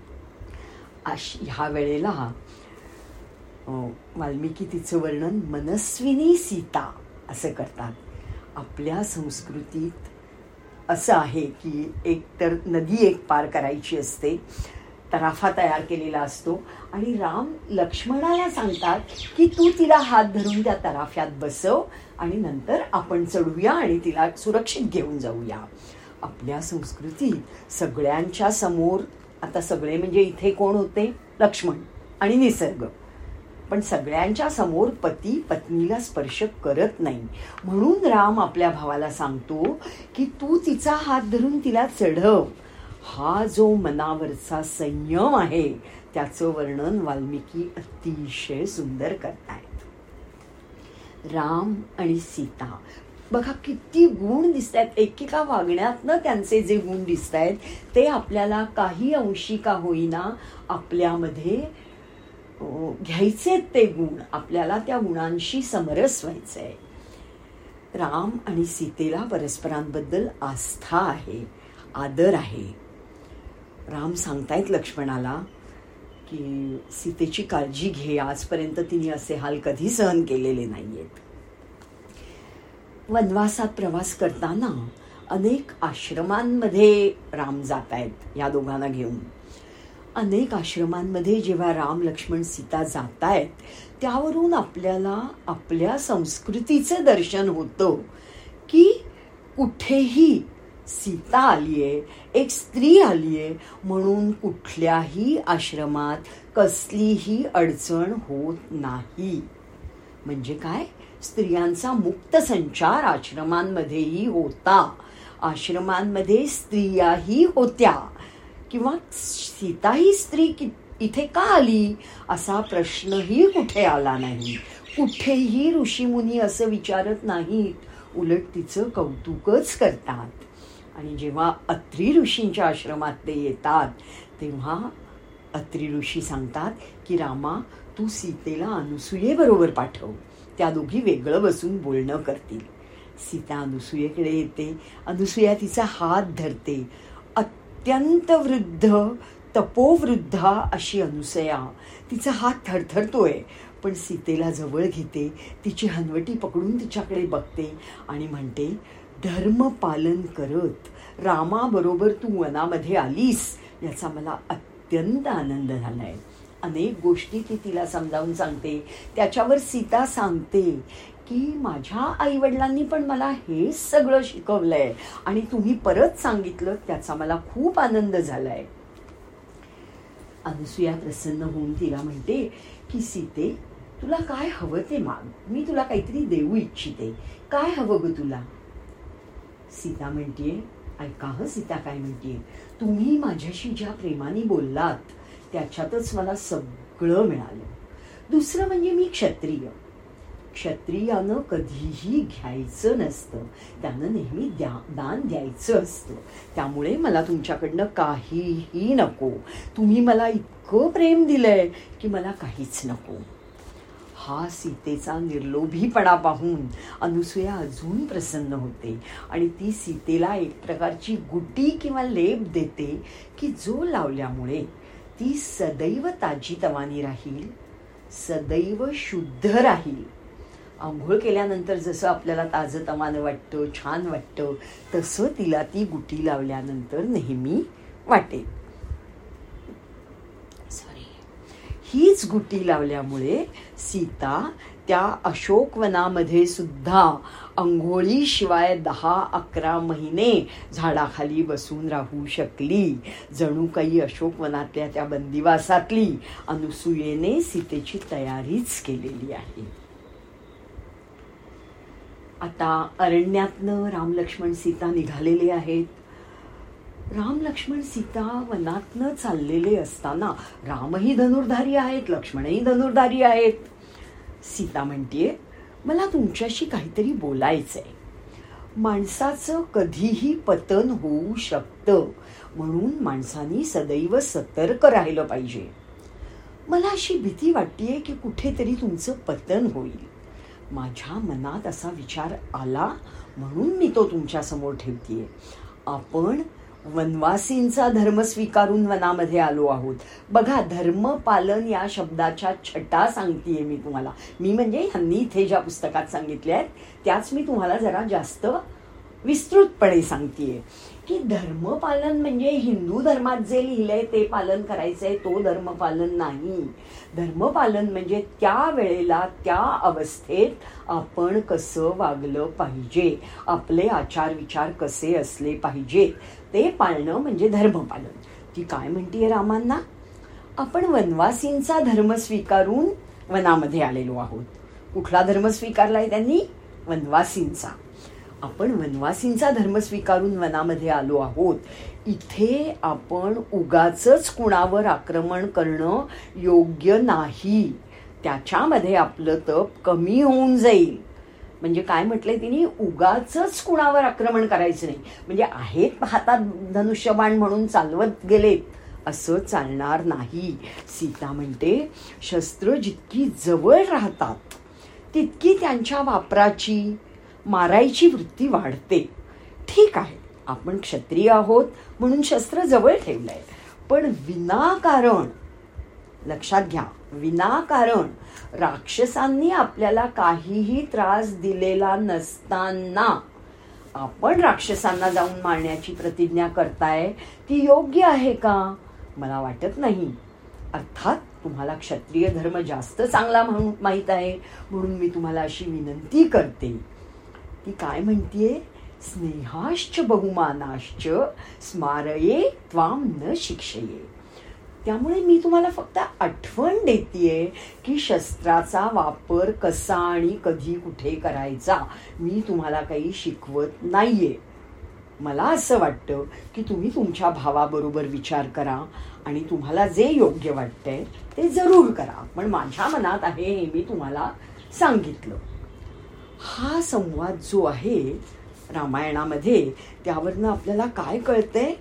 ह्या वेळेला वाल्मिकी तिचं वर्णन मनस्विनी सीता असं करतात. आपल्या संस्कृतीत असं आहे की एक तर नदी एक पार करायची असते, तराफा तयार केलेला असतो आणि राम लक्ष्मणाला सांगतात की तू तिला हात धरून त्या तराफ्यात बसव आणि नंतर आपण चढूया आणि तिला सुरक्षित घेऊन जाऊया. आपल्या संस्कृतीत सगळ्यांच्या समोर, आता सगळे म्हणजे इथे कोण होते, लक्ष्मण आणि निसर्ग, पण सगळ्यांच्या समोर पती पत्नीला स्पर्श करत नाही. म्हणून राम आपल्या भावाला सांगतो की तू तिचा हात धरून तिला चढव. हा जो मनावरचा संयम आहे त्याचं वर्णन वाल्मिकी अतिशय सुंदर करतायत. राम आणि सीता बघा किती गुण दिसत आहेत, एकेका वागण्यातनं त्यांचे जे गुण दिसत आहेत ते आपल्याला काही अंशी का होईना आपल्यामध्ये घ्यायचे ते गुण, आपल्याला त्या गुणांशी समरस व्हायचंय. राम आणि सीतेला परस्परांबद्दल आस्था आहे, आदर आहे. राम सांगतायत लक्ष्मणाला की सीतेची काळजी घे, आजपर्यंत तिने असे हाल कधी सहन केलेले नाहीयेत. वनवासात प्रवास करताना अनेक आश्रमांमध्ये राम जात आहेत या दोघांना घेऊन. अनेक आश्रमांमध्ये जेव्हा राम लक्ष्मण सीता जात आहेत त्यावरून आपल्याला आपल्या संस्कृतीचं दर्शन होतं की कुठेही सीता आलीये, एक स्त्री आलीये म्हणून कुठल्याही आश्रमात कसलीही अडचण होत नाही. म्हणजे काय, स्त्रियांचा मुक्त संचार आश्रमांमध्येही होता, आश्रमांमध्ये स्त्रियाही होत्या किंवा सीता ही स्त्री इथे का आली असा प्रश्नही कुठे आला नाही. कुठेही ऋषीमुनी असं विचारत नाहीत, उलट तिचं कौतुकच करतात. आणि जेव्हा अत्री ऋषींच्या आश्रमात ते येतात तेव्हा अत्री ऋषी सांगतात की रामा तू सीतेला अनुसूयेबरोबर पाठव, त्या दोघी वेगळं बसून बोलणं करतील. सीता अनुसूयेकडे येते, अनुसूया तिचा हात धरते. अत्यंत वृद्ध तपोवृद्धा अशी अनुसूया, तिचा हात थरथरतोय पण सीतेला जवळ घेते, तिची हनवटी पकडून तिच्याकडे बघते आणि म्हणते धर्म पालन करत रामाबरोबर तू वनामध्ये आलीस याचा मला अत्यंत आनंद झालाय. अनेक गोष्टी ती तिला समजावून सांगते. त्याच्यावर सीता सांगते की माझ्या आईवडिलांनी पण मला हे सगळं शिकवलंय आणि तुम्ही परत सांगितलं त्याचा मला खूप आनंद झालाय. अनुसूया प्रसन्न होऊन तिला म्हणते की सीते तुला काय हवं ते माग, मी तुला काहीतरी देऊ इच्छिते, काय हवं ग तुला. सीता म्हणतीये, ऐका हं सीता काय म्हणतीये, तुम्ही माझ्याशी ज्या प्रेमाने बोललात त्याच्यातच मला सगळं मिळालं. दुसरं म्हणजे मी क्षत्रिय, क्षत्रियानं कधीही घ्यायचं नसतं, त्यानं नेहमी द्या दान द्यायचं असतं. त्यामुळे मला तुमच्याकडनं काहीही नको, तुम्ही मला इतकं प्रेम दिलंय की मला काहीच नको. हा सीतेचा निर्लोभीपणा पाहून अनुसूया अजून प्रसन्न होते आणि ती सीतेला एक प्रकारची गुटी किंवा लेप देते की जो लावल्यामुळे ती सदैव ताजीतवानी राहील, सदैव शुद्ध राहील. आंघोळ केल्यानंतर जसं आपल्याला ताजतवानं वाटतं, छान वाटतं, तसं तिला ती गुटी लावल्यानंतर नेहमी वाटेल. सॉरी हीच गुटी लावल्यामुळे सीता त्या अशोकवनामध्ये सुद्धा अंघोळीशिवाय दहा अकरा महिने झाडाखाली बसून राहू शकली. जणू काही अशोकवनातल्या त्या बंदिवासातली अनुसूयेने सीतेची तयारीच केलेली आहे. आता अरण्यातनं राम लक्ष्मण सीता निघालेले आहेत. राम लक्ष्मण सीता वनातनं चाललेले असताना रामही धनुर्धारी आहेत, लक्ष्मणही धनुर्धारी आहेत. सीता म्हणतीये, मला तुमच्याशी काहीतरी बोलायचंय. माणसाचं कधीही पतन होऊ शकतं, म्हणून माणसानी सदैव सतर्क राहिलं पाहिजे. मला अशी भीती वाटतेय की कुठेतरी तुमचं पतन होईल. माझ्या मनात असा विचार आला म्हणून मी तो तुमच्या समोर ठेवतीये. आपण वनवासींचा धर्म स्वीकारून वनामध्ये आलो आहोत. बघा, धर्मपालन या शब्दाच्या छटा सांगतेय मी तुम्हाला. मी म्हणजे ह्यांनी इथे ज्या पुस्तकात सांगितल्या आहेत त्याच मी तुम्हाला जरा जास्त विस्तृतपणे सांगतेय की धर्मपालन म्हणजे हिंदू धर्मात जे लिहिलंय ते पालन करायचंय, तो धर्मपालन नाही. धर्मपालन म्हणजे त्या वेळेला त्या अवस्थेत आपण कसं वागलं पाहिजे, आपले आचार विचार कसे असले पाहिजेत ते पाळणं म्हणजे धर्मपालन. ती काय म्हणतीये रामांना, आपण वनवासींचा धर्म स्वीकारून वनामध्ये आलेलो आहोत. कुठला धर्म स्वीकारलाय त्यांनी? वनवासींचा. आपण वनवासींचा धर्म स्वीकारून वनामध्ये आलो आहोत. इथे आपण उगाचच कुणावर आक्रमण करणं योग्य नाही. त्याच्यामध्ये आपलं तप कमी होऊन जाईल. म्हणजे काय म्हटलंय तिने, उगाचच कुणावर आक्रमण करायचं नाही. म्हणजे आहेत हातात धनुष्यबाण म्हणून चालवत गेलेत असं चालणार नाही. सीता म्हणते, शस्त्र जितकी जवळ राहतात तितकी त्यांच्या वापराची मारायची वृत्ती वाढते. ठीक आहे, आपण क्षत्रिय आहोत म्हणून शस्त्र जवळ ठेवलंय, पण विनाकारण, लक्षात घ्या, विनाकारण राक्षसांनी आपल्याला काहीही त्रास दिलेला नसताना आपण राक्षसांना जाऊन मारण्याची प्रतिज्ञा करताय, ती योग्य आहे का? मला वाटत नाही. अर्थात तुम्हाला क्षत्रिय धर्म जास्त चांगला म्हणून माहीत आहे म्हणून मी तुम्हाला अशी विनंती करते. ती काय म्हणतीये, स्नेहाश्च बहुमानाश्च स्मारये त्वाम न शिक्षये. त्यामुळे मी तुम्हाला फक्त आठवण देतेय की शस्त्राचा वापर कसा आणि कधी कुठे करायचा. मी तुम्हाला काही शिकवत नाहीये. मला असं वाटतं की तुम्ही तुमच्या भावाबरोबर विचार करा आणि तुम्हाला जे योग्य वाटतंय ते जरूर करा, पण माझ्या मनात आहे हे मी तुम्हाला सांगितलं. हा संवाद जो आहे रामायणामध्ये, त्यावरनं आपल्याला काय कळतंय?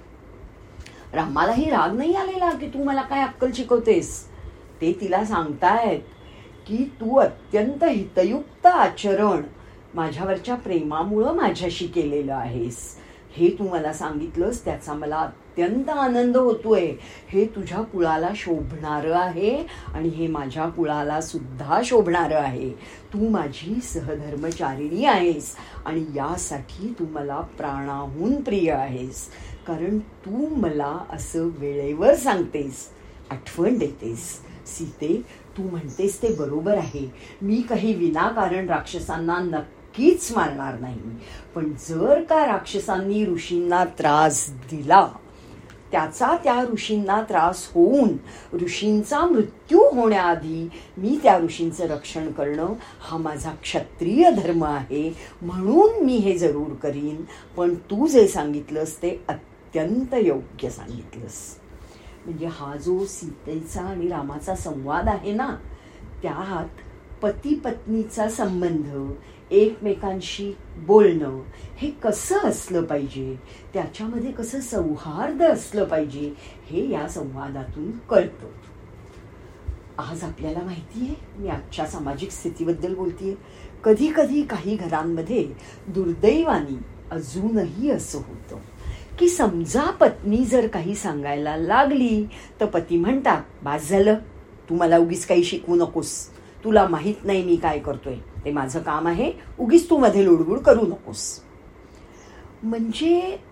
रामालाही राग नाही आलेला की तू मला काय अक्कल शिकवतेस. ते तिला सांगतायत की तू अत्यंत हितयुक्त आचरण माझ्यावरच्या प्रेमामुळं माझ्याशी केलेलं आहेस. हे तू मला सांगितलंस त्याचा मला अत्यंत आनंद होतोय. हे तुझ्या कुळाला शोभणारं आहे आणि हे माझ्या कुळाला सुद्धा शोभणारं आहे. तू माझी सहधर्मचारिणी आहेस आणि यासाठी तू मला प्राणाहून प्रिय आहेस. कारण तू मला असं वेळेवर सांगतेस, आठवण देतेस. सीते, तू म्हणतेस ते बरोबर आहे. मी काही विनाकारण राक्षसांना नक्कीच मारणार नाही, पण जर का राक्षसांनी ऋषींना त्रास दिला, त्याचा त्या ऋषींना त्रास होऊन ऋषींचा मृत्यू होण्याआधी मी त्या ऋषींचं रक्षण करणं हा माझा क्षत्रिय धर्म आहे. म्हणून मी हे जरूर करीन. पण तू जे सांगितलंस ते अत्यंत योग्य सांगितलंस. म्हणजे हा जो सीतेचा आणि रामाचा संवाद आहे ना, त्यात पती पत्नीचा संबंध, एकमेकांशी बोलणं हे कसं असलं पाहिजे, त्याच्यामध्ये कसं सौहार्द असलं पाहिजे हे या संवादातून कळतं. आज आपल्याला माहितीये, मी आजच्या सामाजिक स्थितीबद्दल बोलतीये. कधी कधी काही घरांमध्ये दुर्दैवानी अजूनही असं होतं की समजा पत्नी जर काही सांगायला लागली तर पती म्हणतात, बास झालं, तू मला उगीच काही शिकवू नकोस, तुला माहित नाही मी काय करतोय, ते माझं काम आहे, उगीच तू मध्ये लुडबुड करू नकोस. म्हणजे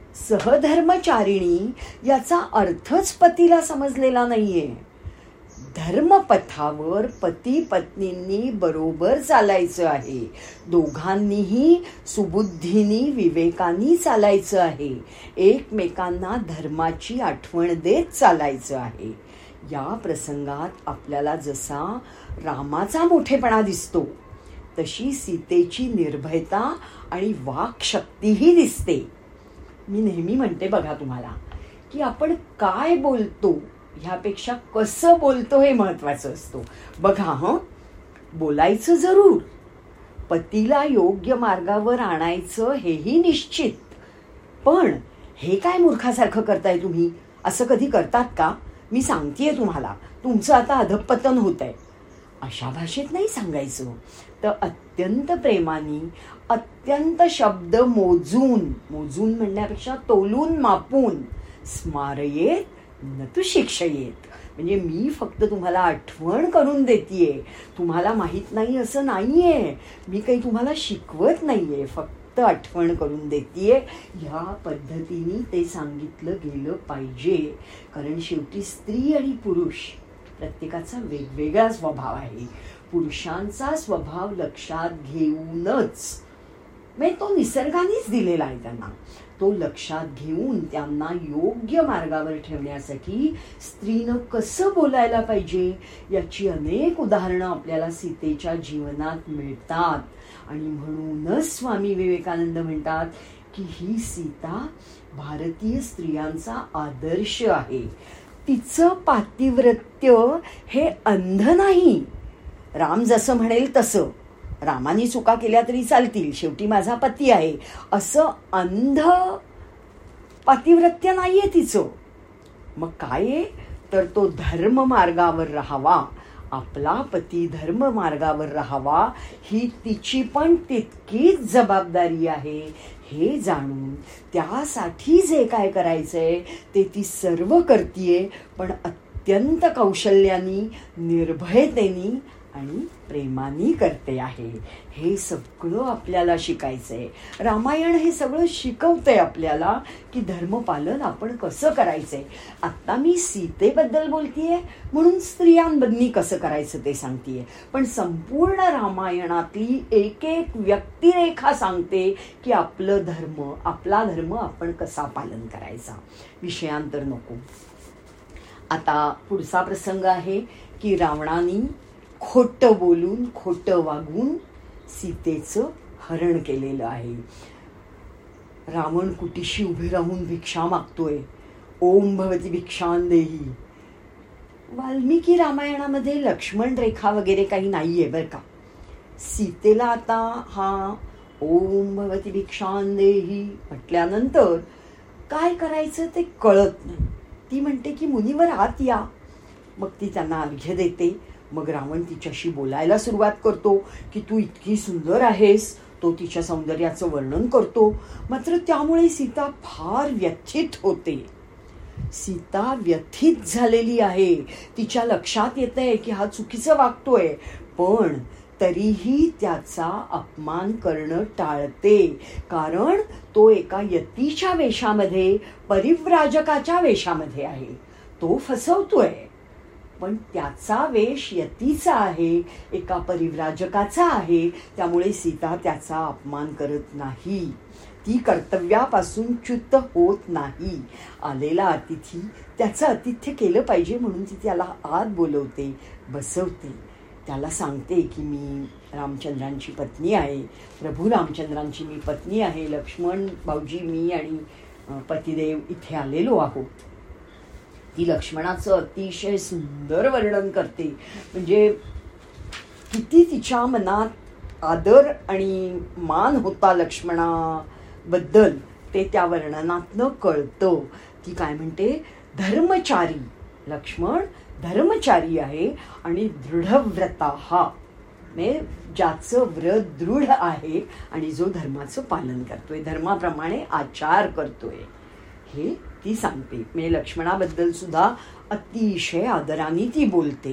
सहधर्मचारिणी याचा अर्थच पतीला समजलेला नाहीये. धर्मपथावर पती पत्नींनी बरोबर चालायचं आहे. दोघांनीही सुबुद्धीनी विवेकानी चालायचं आहे. एकमेकांना धर्माची आठवण देत चालायचं आहे. या प्रसंगात आपल्याला जसा रामाचा मोठेपणा दिसतो तशी सीतेची निर्भयता आणि वाक्शक्तीही दिसते. मी नेहमी म्हणते बघा तुम्हाला की आपण काय बोलतो ह्यापेक्षा कसं बोलतो हे महत्वाचं असतं. बघा हं, बोलायचं जरूर, पतीला योग्य मार्गावर आणायचं हेही निश्चित, पण हे काय मूर्खासारखं करताय तुम्ही, असं कधी करतात का? मी सांगतेय तुम्हाला, तुमचं आता अधःपतन होत आहे, अशा भाषेत नाही सांगायचं. तर अत्यंत प्रेमाने, अत्यंत शब्द मोजून, मोजून म्हणण्यापेक्षा तोलून मापून, स्मारयेत न तू शिक्षयेत, म्हणजे मी फक्त तुम्हाला आठवण करून देतेय, तुम्हाला माहित नाही असं नाहीये, मी काही तुम्हाला शिकवत नाहीये, फक्त आठवण करून देतेय. ह्या पद्धतीने ते सांगितलं गेलं पाहिजे. कारण शेवटी स्त्री आणि पुरुष प्रत्येकाचा वेगवेगळा स्वभाव आहे. पुरुषांचा स्वभाव लक्षात घेऊनच, म्हणजे तो निसर्गानेच दिलेला आहे त्यांना, तो लक्षात घेऊन त्यांना योग्य मार्गावर ठेवण्यासाठी स्त्रीनं कसं बोलायला पाहिजे याची अनेक उदाहरणं आपल्याला सीतेच्या जीवनात मिळतात. आणि म्हणूनच स्वामी विवेकानंद म्हणतात की ही सीता भारतीय स्त्रियांचा आदर्श आहे. तिचं पातिव्रत्य हे अंध नाही. राम जसं म्हणेल तसं, रामाने चुका केल्या तरी चालतील, शेवटी माझा पती आहे, असं अंध पातिव्रत्य नाहीये तिचं. मग काय आहे तर तो धर्म मार्गावर राहावा, आपला पती धर्म मार्गावर राहावा, ही तिची पण तितकीच जबाबदारी आहे. हे जाणून त्यासाठी जे काय करायचंय ते ती सर्व करतीये, पण अत्यंत कौशल्यानी, निर्भयतेनी आणि प्रेमानी करते आहे. हे सगळं आपल्याला शिकायचंय. रामायण हे सगळं शिकवतंय आपल्याला की धर्मपालन आपण कसं करायचंय. आता मी सीतेबद्दल बोलतीये म्हणून स्त्रियांबद्दल कसं करायचं ते सांगतेय, पण संपूर्ण रामायणातली एक एक व्यक्तिरेखा सांगते की आपलं धर्म, आपला धर्म आपण कसा पालन करायचा. विषयांतर नको. आता पुढचा प्रसंग आहे की रावणाने खोटं बोलून, खोटं वागून सीतेचं हरण केलेलं आहे. रावण कुटीशी उभे राहून भिक्षा मागतोय, ओम भवती भिक्षांदेही. वाल्मिकी रामायणामध्ये लक्ष्मण रेखा वगैरे काही नाहीये बरं का. सीतेला आता हा ओम भवती भिक्षांदेही म्हटल्यानंतर काय करायचं ते कळत नाही. ती म्हणते की मुनीवर आत या. मग ती त्यांना अर्घ्य देते. मग रावण तिच्याशी बोलायला सुरुवात करतो की तू इतकी सुंदर आहेस. तो तिच्या सौंदर्याचं वर्णन करतो. मात्र त्यामुळे सीता फार व्यथित होते. सीता व्यथित झालेली आहे. तिच्या लक्षात येतंय की हा चुकीचं वागतोय, पण तरीही त्याचा अपमान करणं टाळते. कारण तो एका यतीच्या वेशामध्ये, परिव्राजकाच्या वेशामध्ये आहे. तो फसवतोय, पण त्याचा वेश यतीचा आहे, एका परिव्राजकाचा आहे. त्यामुळे सीता त्याचा अपमान करत नाही. ती कर्तव्यापासून च्युत होत नाही. आलेला अतिथी त्याचं आतिथ्य केलं पाहिजे म्हणून ती त्याला आत बोलवते, बसवते. त्याला सांगते की मी रामचंद्रांची पत्नी आहे, प्रभू रामचंद्रांची मी पत्नी आहे. लक्ष्मण भाऊजी, मी आणि पतिदेव इथे आलेलो आहोत. ती लक्ष्मणाचं अतिशय सुंदर वर्णन करते. म्हणजे किती तिच्या मनात आदर आणि मान होता लक्ष्मणाबद्दल ते त्या वर्णनातनं कळतं. ती काय म्हणते, धर्मचारी लक्ष्मण धर्मचारी आहे आणि दृढव्रता, हा म्हणजे ज्याचं व्रत दृढ आहे आणि जो धर्माचं पालन करतोय, धर्माप्रमाणे आचार करतोय, हे ती सांगते. म्हणजे लक्ष्मणाबद्दल सुद्धा अतिशय आदराने ती बोलते.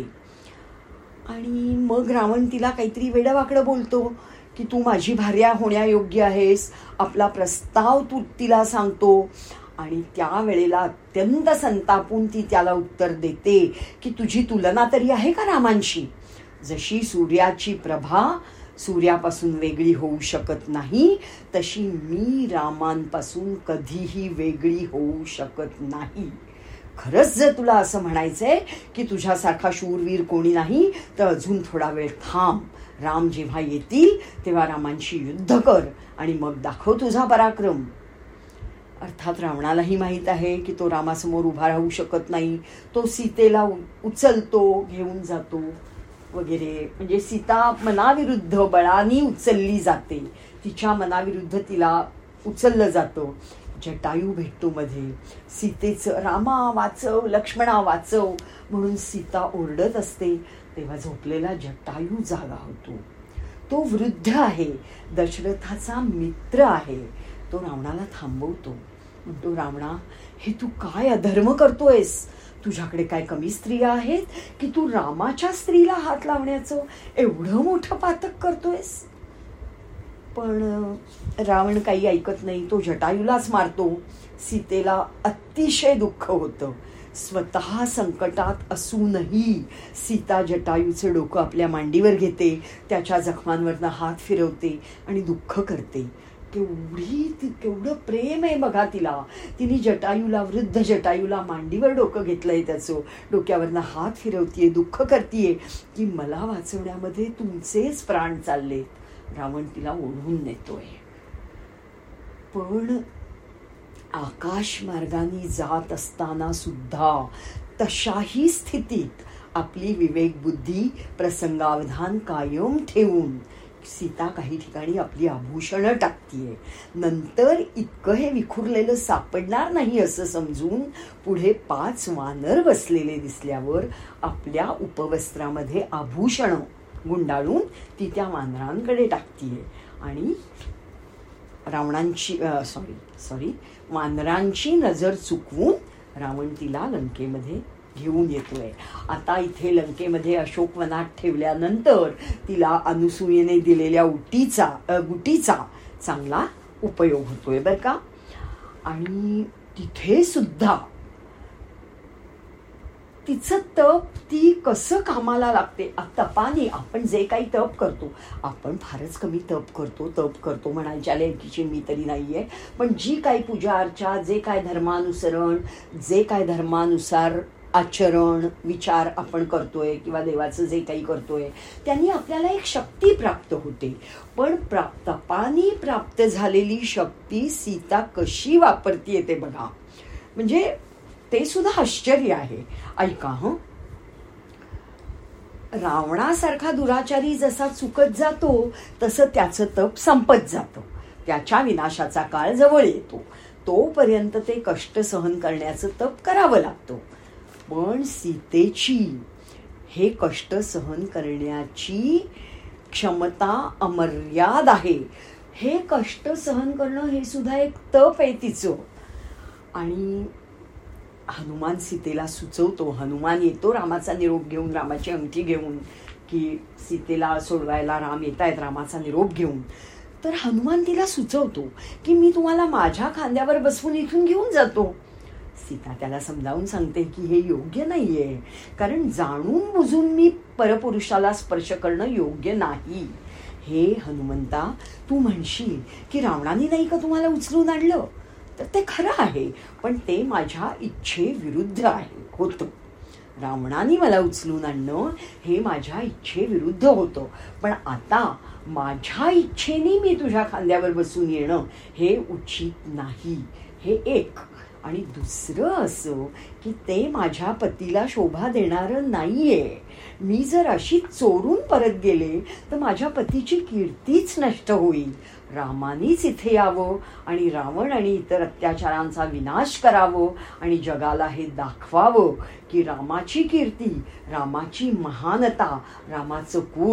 आणि मग रावण तिला काहीतरी वेडवाकडं बोलतो की तू माझी भार्या होण्यायोग्य आहेस. आपला प्रस्ताव तू तिला सांगतो आणि त्यावेळेला अत्यंत संतापून ती त्याला उत्तर देते की तुझी तुलना तरी आहे का रामांशी? जशी सूर्याची प्रभा सूर्यापासून वेगळी होऊ शकत नाही, तशी मी रामांपासून कधीही वेगळी होऊ शकत नाही. खरंच जर तुला असं म्हणायचंय की तुझ्यासारखा शूरवीर कोणी नाही, तर अजून थोडा वेळ थांब. राम जेव्हा येतील तेव्हा रामांशी युद्ध कर आणि मग दाखव तुझा पराक्रम. अर्थात रावणालाही माहीत आहे की तो रामासमोर उभा राहू शकत नाही. तो सीतेला उचलतो, घेऊन जातो वगैरे. म्हणजे सीता मनाविरुद्ध बळाने उचलली जाते, तिच्या मनाविरुद्ध तिला उचललं जातं. जटायू भेटतो मध्ये. सीतेचं रामा वाचव, लक्ष्मणा वाचव म्हणून सीता ओरडत असते, तेव्हा झोपलेला जटायू जागा होतो. तो वृद्ध आहे, दशरथाचा मित्र आहे. तो रावणाला थांबवतो. म्हणतो, रावणा, हे तू काय अधर्म करतोयस? तुझ्याकडे काय कमी स्त्रिया आहेत की तू रामाच्या स्त्रीला हात लावण्याचं एवढं मोठं पातक करतोयस? पण रावण काही ऐकत नाही. तो जटायूलाच मारतो. सीतेला अतिशय दुःख होतं. स्वतः संकटात असूनही सीता जटायूचं डोकं आपल्या मांडीवर घेते, त्याच्या जखमांवरनं हात फिरवते आणि दुःख करते. केवढी ती केवढं प्रेम आहे बघा तिला. तिने जटायूला, वृद्ध जटायूला मांडीवर डोकं घेतलंय, त्याचं डोक्यावरनं हात फिरवतीये, दुःख करतीये की मला वाचवण्यामध्ये तुमचेच प्राण चाललेत. रावण तिला ओढून नेतोय. पण आकाश मार्गाने जात असताना सुद्धा तशाही स्थितीत आपली विवेक बुद्धी प्रसंगावधान कायम ठेवून सीता काही ठिकाणी आपली आभूषणं टाकतीये. नंतर इतकं हे विखुरलेलं सापडणार नाही असं समजून पुढे पाच वानर बसलेले दिसल्यावर आपल्या उपवस्त्रामध्ये आभूषणं गुंडाळून ती त्या वानरांकडे टाकतीये आणि रावणांची सॉरी सॉरी वानरांची नजर चुकवून रावण तिला लंकेमध्ये घेऊन येतोय. आता इथे लंकेमध्ये अशोकवनात ठेवल्यानंतर तिला अनुसूयेने दिलेल्या उटीचा गुटीचा चांगला उपयोग होतोय बरं का. आणि तिथे सुद्धा तिचं तप ती कसं कामाला लागते. तपाने आपण जे काही तप करतो, आपण फारच कमी तप करतो. तप करतो म्हणायच्या लेकीची मी तरी नाहीये, पण जी काही पूजा अर्चा, जे काय धर्मानुसरण, जे काय धर्मानुसार आचरण विचार आपण करतोय किंवा देवाचं जे काही करतोय, त्यांनी आपल्याला एक शक्ती प्राप्त होते. पण प्राप्त तपाने प्राप्त झालेली शक्ती सीता कशी वापरतीये ते बघा. म्हणजे ते सुद्धा आश्चर्य आहे. ऐका, हं, रावणासारखा दुराचारी जसा चुकत जातो तसं त्याचं तप संपत जातं. त्याच्या विनाशाचा काळ जवळ येतो. तोपर्यंत ते कष्ट सहन करण्याचं तप करावं लागतं. पण सीतेची हे कष्ट सहन करण्याची क्षमता अमर्याद आहे. हे कष्ट सहन करणं हे सुद्धा एक तप आहे तिचं. आणि हनुमान सीतेला सुचवतो. हनुमान येतो रामाचा निरोप घेऊन, रामाची अंगठी घेऊन, की सीतेला सोडवायला राम येत आहेत रामाचा निरोप घेऊन. तर हनुमान तिला सुचवतो की मी तुम्हाला माझ्या खांद्यावर बसवून इथून घेऊन जातो. सीता त्याला समजावून सांगते की हे योग्य नाहीये, कारण जाणून बुजून मी परपुरुषाला स्पर्श करणं योग्य नाही. हे हनुमंता, तू म्हणशील की रावणाने नाही का तुम्हाला उचलून आणलं, तर ते खरं आहे, पण ते माझ्या इच्छेविरुद्ध आहे होतं. रावणाने मला उचलून आणणं हे माझ्या इच्छेविरुद्ध होतं. पण आता माझ्या इच्छेने मी तुझ्या खांद्यावर बसून येणं हे उचित नाही. हे एक. आणि दुसरं असं की ते माझ्या पतीला शोभा देणारं नाहीये. मी जर अशी चोरून परत गेले तर माझ्या पतीची कीर्तीच नष्ट होईल. रामानीच इथे यावं आणि रावण आणि इतर अत्याचारांचा विनाश करावं आणि जगाला हे दाखवावं की रामाची कीर्ती, रामाची महानता, रामाचं कुळ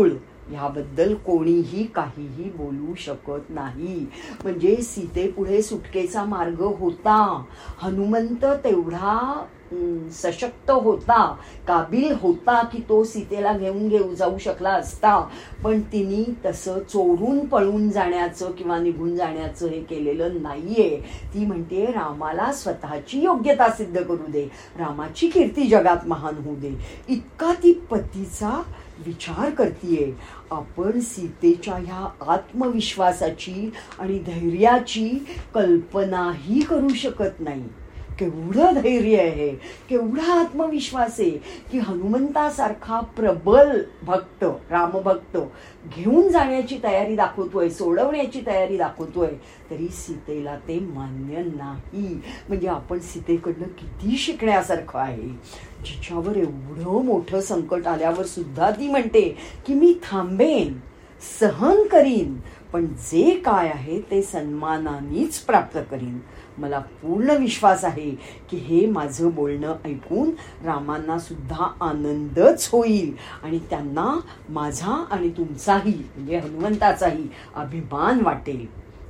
ह्याबद्दल कोणीही काहीही बोलू शकत नाही. म्हणजे सीतेपुढे सुटकेचा मार्ग होता. हनुमंत तेवढा सशक्त होता, काबिल होता की तो सीतेला घेऊन घेऊ जाऊ शकला असता. पण तिने तसं चोरून पळून जाण्याचं किंवा निघून जाण्याचं हे केलेलं नाहीये. ती म्हणते रामाला स्वतःची योग्यता सिद्ध करू दे, रामाची कीर्ती जगात महान होऊ दे, इतका ती पतीचा विचार करतीये. आपण सीतेच्या ह्या आत्मविश्वासाची आणि धैर्याची कल्पनाही करू शकत नाही. केवढं धैर्य आहे, केवढा आत्मविश्वास आहे की हनुमंतासारखा प्रबल भक्त, रामभक्त घेऊन जाण्याची तयारी दाखवतोय, सोडवण्याची तयारी दाखवतोय, तरी सीतेला ते मान्य नाही. म्हणजे आपण सीतेकडनं किती शिकण्यासारखं आहे. जिच्यावर एवढं मोठं संकट आल्यावर सुद्धा ती म्हणते की मी थांबेन, सहन करीन, पण जे काय आहे ते सन्मानानेच प्राप्त करीन. मला पूर्ण विश्वास आहे की हे माझं बोलणं ऐकून रामांना सुद्धा आनंदच होईल आणि त्यांना माझा आणि तुमचाही म्हणजे हनुमंताचाही अभिमान वाटेल.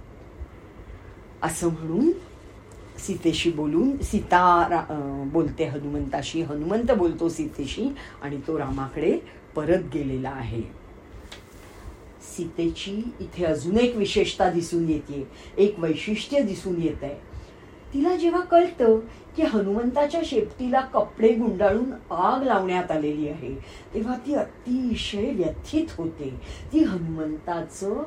असं म्हणून सीतेशी बोलून सीता बोलते हनुमंताशी, हनुमंत बोलतो सीतेशी आणि तो रामाकडे परत गेलेला आहे. सीतेची इथे अजून एक विशेषता दिसून येते, एक वैशिष्ट्य दिसून येत आहे. तिला जेव्हा कळतं की हनुमंताच्या शेपटीला कपडे गुंडाळून आग लावण्यात आलेली आहे, तेव्हा ती अतिशय व्यथित होते. ती हनुमंताचं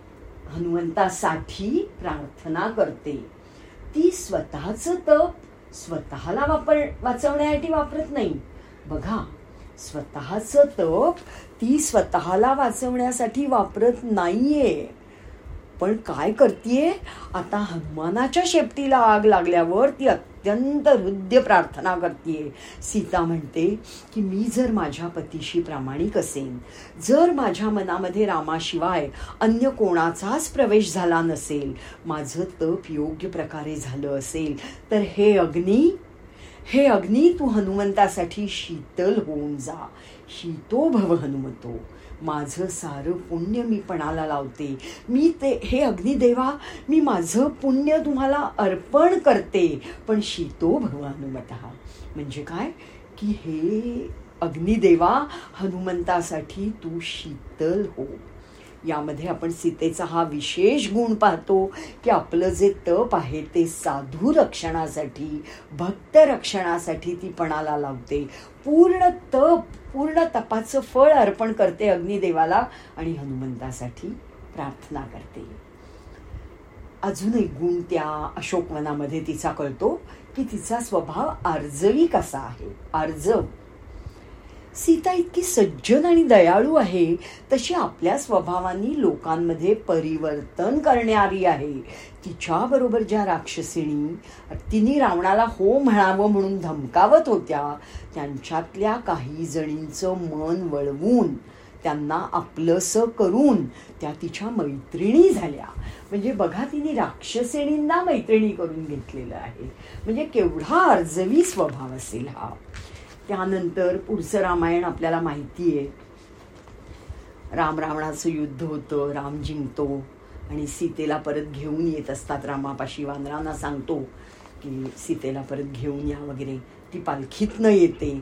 हनुमंतासाठी प्रार्थना करते. ती स्वतःचं तप स्वतःला वापर वाचवण्यासाठी वापरत नाही. बघा, स्वतःचं तप ती स्वतःला वाचवण्यासाठी वापरत नाहीये. पण काय करतीये, आता हनुमानाच्या शेपटीला आग लागल्यावर ती अत्यंत हृदय प्रार्थना करतीये. सीता म्हणते की मी जर माझ्या पतीशी प्रामाणिक असेन, जर माझ्या मनामध्ये रामाशिवाय अन्य कोणाचाच प्रवेश झाला नसेल, माझं तप योग्य प्रकारे झालं असेल, तर हे अग्नी हे अग्नी तू हनुमंतासाठी शीतल होऊन जा. शीतो भव हनुमतो, माझं सारं पुण्य मी पणाला लावते. मी ते हे अग्निदेवा, मी माझं पुण्य तुम्हाला अर्पण करते, पण शीतो भव हनुमतः. म्हणजे काय की हे अग्निदेवा, हनुमंतासाठी तू शीतल हो. यामध्ये आपण सीतेचा हा विशेष गुण पाहतो की आपलं जे तप आहे ते साधू रक्षणासाठी, भक्त रक्षणासाठी ती पणाला लावते. पूर्ण तप, पूर्ण तपाचं फळ अर्पण करते अग्निदेवाला आणि हनुमंतासाठी प्रार्थना करते. अजून एक गुण त्या अशोकवनामध्ये तिचा कळतो की तिचा स्वभाव आर्जवी कसा आहे. आर्जव. सीता इतकी सज्जन आणि दयाळू आहे, तशी आपल्या स्वभावाने लोकांमध्ये परिवर्तन करणारी आहे. तिच्याबरोबर ज्या राक्षसिणी तिने रावणाला हो म्हणावं म्हणून धमकावत होत्या, त्यांच्यातल्या काही जणींचं मन वळवून त्यांना आपलंसं करून त्या तिच्या मैत्रिणी झाल्या. म्हणजे बघा, तिने राक्षसिणींना मैत्रिणी करून घेतलेलं आहे. म्हणजे केवढा अर्जवी स्वभाव असेल हा. त्यानंतर पुढचं रामायण आपल्याला माहिती आहे. राम रावणाचं युद्ध होतं, राम जिंकतो आणि सीतेला परत घेऊन येत असतात. रामापाशी वानरांना सांगतो की सीतेला परत घेऊन या वगैरे. ती पालखीतनं येते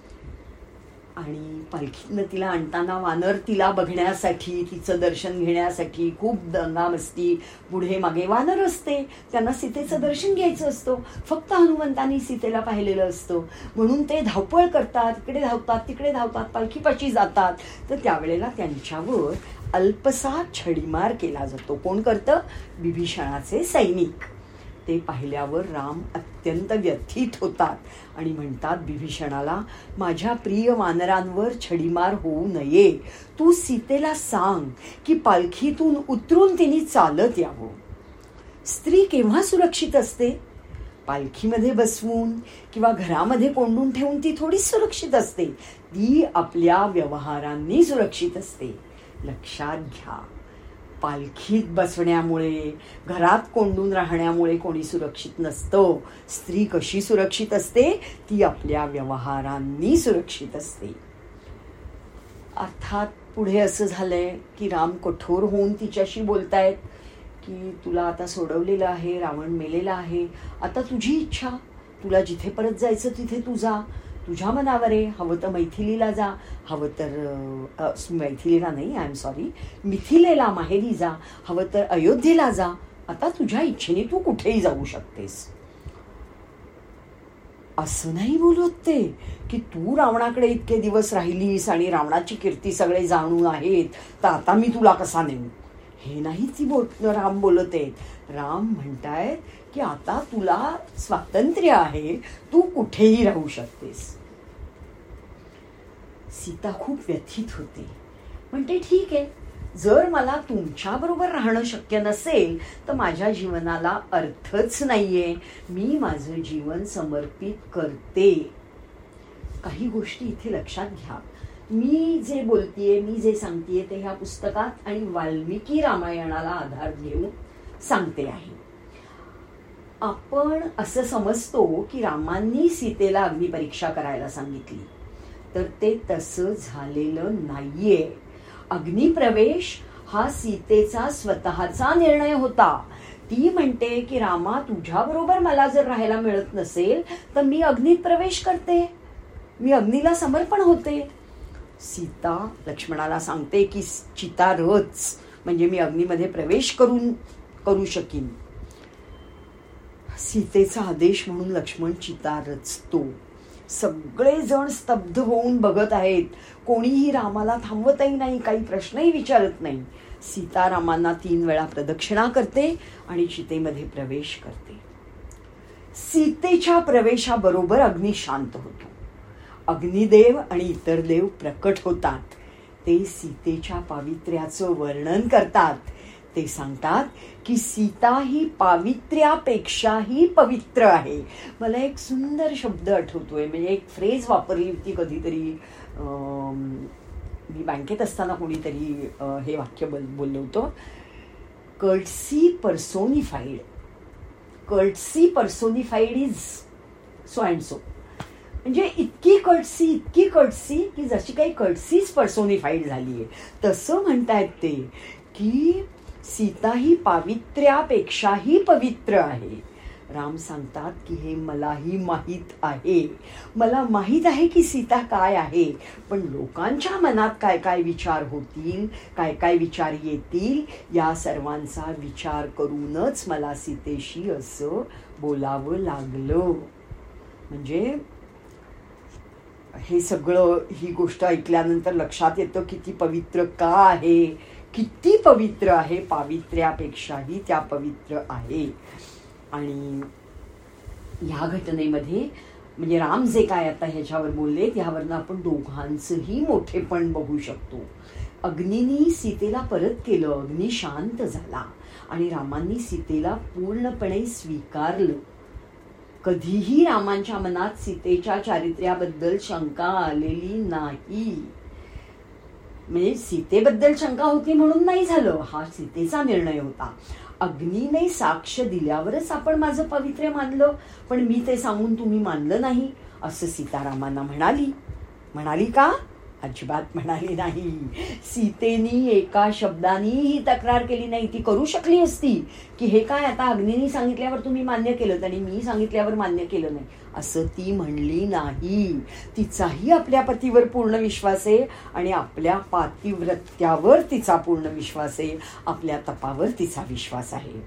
आणि पालखीतनं तिला आणताना वानर तिला बघण्यासाठी, तिचं दर्शन घेण्यासाठी खूप दंगामस्ती, पुढे मागे वानर असते, त्यांना सीतेचं दर्शन घ्यायचं असतं. फक्त हनुमंतांनी सीतेला पाहिलेलं असतं म्हणून ते धावपळ करतात, इकडे धावतात तिकडे धावतात, पालखीपाशी जातात. तर त्यावेळेला त्यांच्यावर अल्पसा छडीमार केला जातो. कोण करतं? बिभीषणाचे सैनिक. ते पाहिल्यावर राम अत्यंत व्यथित होतात आणि म्हणतात बिभीषणाला, माझ्या प्रिय वानरांवर छडीमार होऊ नये. तू सीतेला सांग की पालखीतून उतरून तिने चालत यावं. स्त्री केव्हा सुरक्षित असते? पालखीमध्ये बसवून किंवा घरामध्ये कोंडून ठेवून ती थोडी सुरक्षित असते. ती आपल्या व्यवहारांनी सुरक्षित असते. लक्षात घ्या, पालखीत बसण्यामुळे, घरात कोंडून राहण्यामुळे कोणी सुरक्षित नसतं. स्त्री कशी सुरक्षित असते? ती आपल्या व्यवहारांनी सुरक्षित असते. अर्थात पुढे असं झालंय की राम कठोर होऊन तिच्याशी बोलतायत की तुला आता सोडवलेलं आहे, रावण मेलेला आहे, आता तुझी इच्छा, तुला जिथे परत जायचं तिथे तू जा, तुझ्या मनावर आहे, हवं तर मैथिलीला जा, हवं तर मैथिलीला नाही, आय एम सॉरी, मिथिलेला माहेरी जा, हवं तर अयोध्येला जा, आता तुझ्या इच्छेने तू कुठेही जाऊ शकतेस. असं नाही बोलत ते की तू रावणाकडे इतके दिवस राहिलीस आणि रावणाची कीर्ती सगळे जाणून आहेत, तर आता मी तुला कसा नेऊ, हे नाही ती बोल राम बोलत आहेत. राम म्हणतायत की आता तुला स्वातंत्र्य आहे, तू कुठेही राहू शकतेस. सीता खूप व्यथित होते, म्हणते ठीक आहे, जर मला तुमच्या बरोबर राहणं शक्य नसेल तर माझ्या जीवनाला अर्थच नाहीये, मी माझं जीवन समर्पित करते. काही गोष्टी इथे लक्षात घ्या. मी जे बोलतीये, मी जे सांगतेय ते ह्या पुस्तकात आणि वाल्मिकी रामायणाला आधार घेऊन सांगते आहे. आपण असं समजतो की रामांनी सीतेला अग्निपरीक्षा करायला सांगितली, तर ते तसं झालेलं नाहीये. अग्निप्रवेश हा सीतेचा स्वतःचा निर्णय होता. ती म्हणते की रामा, तुझ्या बरोबर मला जर राहायला मिळत नसेल तर मी अग्नीत प्रवेश करते, मी अग्नीला समर्पण होते. सीता लक्ष्मणाला सांगते की चिता रच, म्हणजे मी अग्नीमध्ये प्रवेश करून करू शकीन. सीतेचा आदेश म्हणून लक्ष्मण चिता रचतो. सगळेजण स्तब्ध होऊन बघत आहेत, कोणीही रामाला थांबवतही नाही, काही प्रश्नही विचारत नाही. सीता रामांना तीन वेळा प्रदक्षिणा करते आणि चितेमध्ये प्रवेश करते. सीतेच्या प्रवेशाबरोबर अग्नी शांत होतो. अग्निदेव आणि इतर देव प्रकट होतात. ते सीतेच्या पावित्र्याचं वर्णन करतात. ते सांगतात की सीता ही पावित्र्यापेक्षाही पवित्र आहे. मला एक सुंदर शब्द आठवतोय, म्हणजे एक फ्रेज वापरली होती कधीतरी, मी बँकेत असताना कोणीतरी हे वाक्य बोल बोललो होतो, courtesy personified. Courtesy personified is so and so. म्हणजे इतकी कर्टसी, इतकी कर्टसी की जशी काही कर्टसीच पर्सोनिफाईड झाली आहे. तसं म्हणतायत ते की सीता ही पावित्र्यापेक्षाही पवित्र आहे. राम सांगतात की हे मलाही माहीत आहे, मला माहीत आहे की सीता काय आहे, पण लोकांच्या मनात काय काय विचार होतील, काय काय विचार येतील, या सर्वांचा विचार करूनच मला सीतेशी असं बोलावं लागलं. म्हणजे हे सगळं, ही गोष्ट ऐकल्यानंतर लक्षात येतं किती पवित्र का आहे, किती पवित्र आहे, पावित्र्यापेक्षाही त्या पवित्र आहे. आणि ह्या घटनेमध्ये म्हणजे राम जे काय आता ह्याच्यावर बोलले त्यावरनं आपण दोघांचंही मोठेपण बघू शकतो. अग्नीनी सीतेला परत केलं, अग्नी शांत झाला आणि रामांनी सीतेला पूर्णपणे स्वीकारलं. कधीही रामांच्या मनात सीतेच्या चारित्र्याबद्दल शंका आलेली नाही. म्हणजे सीतेबद्दल शंका होती म्हणून नाही झालं, हा सीतेचा निर्णय होता. अग्नीने साक्ष दिल्यावरच आपण माझं पवित्र्य मानलं, पण मी ते सांगून तुम्ही मानलं नाही असं सीतारामांना म्हणाली. म्हणाली का? अजिबात म्हणाली नाही. सीतेनी एका शब्दानी ही तक्रार केली नाही. ती करू शकली असती की हे काय आता अग्नीने सांगितल्यावर तुम्ही मान्य केलं आणि मी सांगितल्यावर मान्य केलं नाही, असं ती म्हणली नाही. तिचाही आपल्या पतीवर पूर्ण विश्वास आहे आणि आपल्या पातिव्रत्यावर तिचा पूर्ण विश्वास आहे, आपल्या तपावर तिचा विश्वास आहे.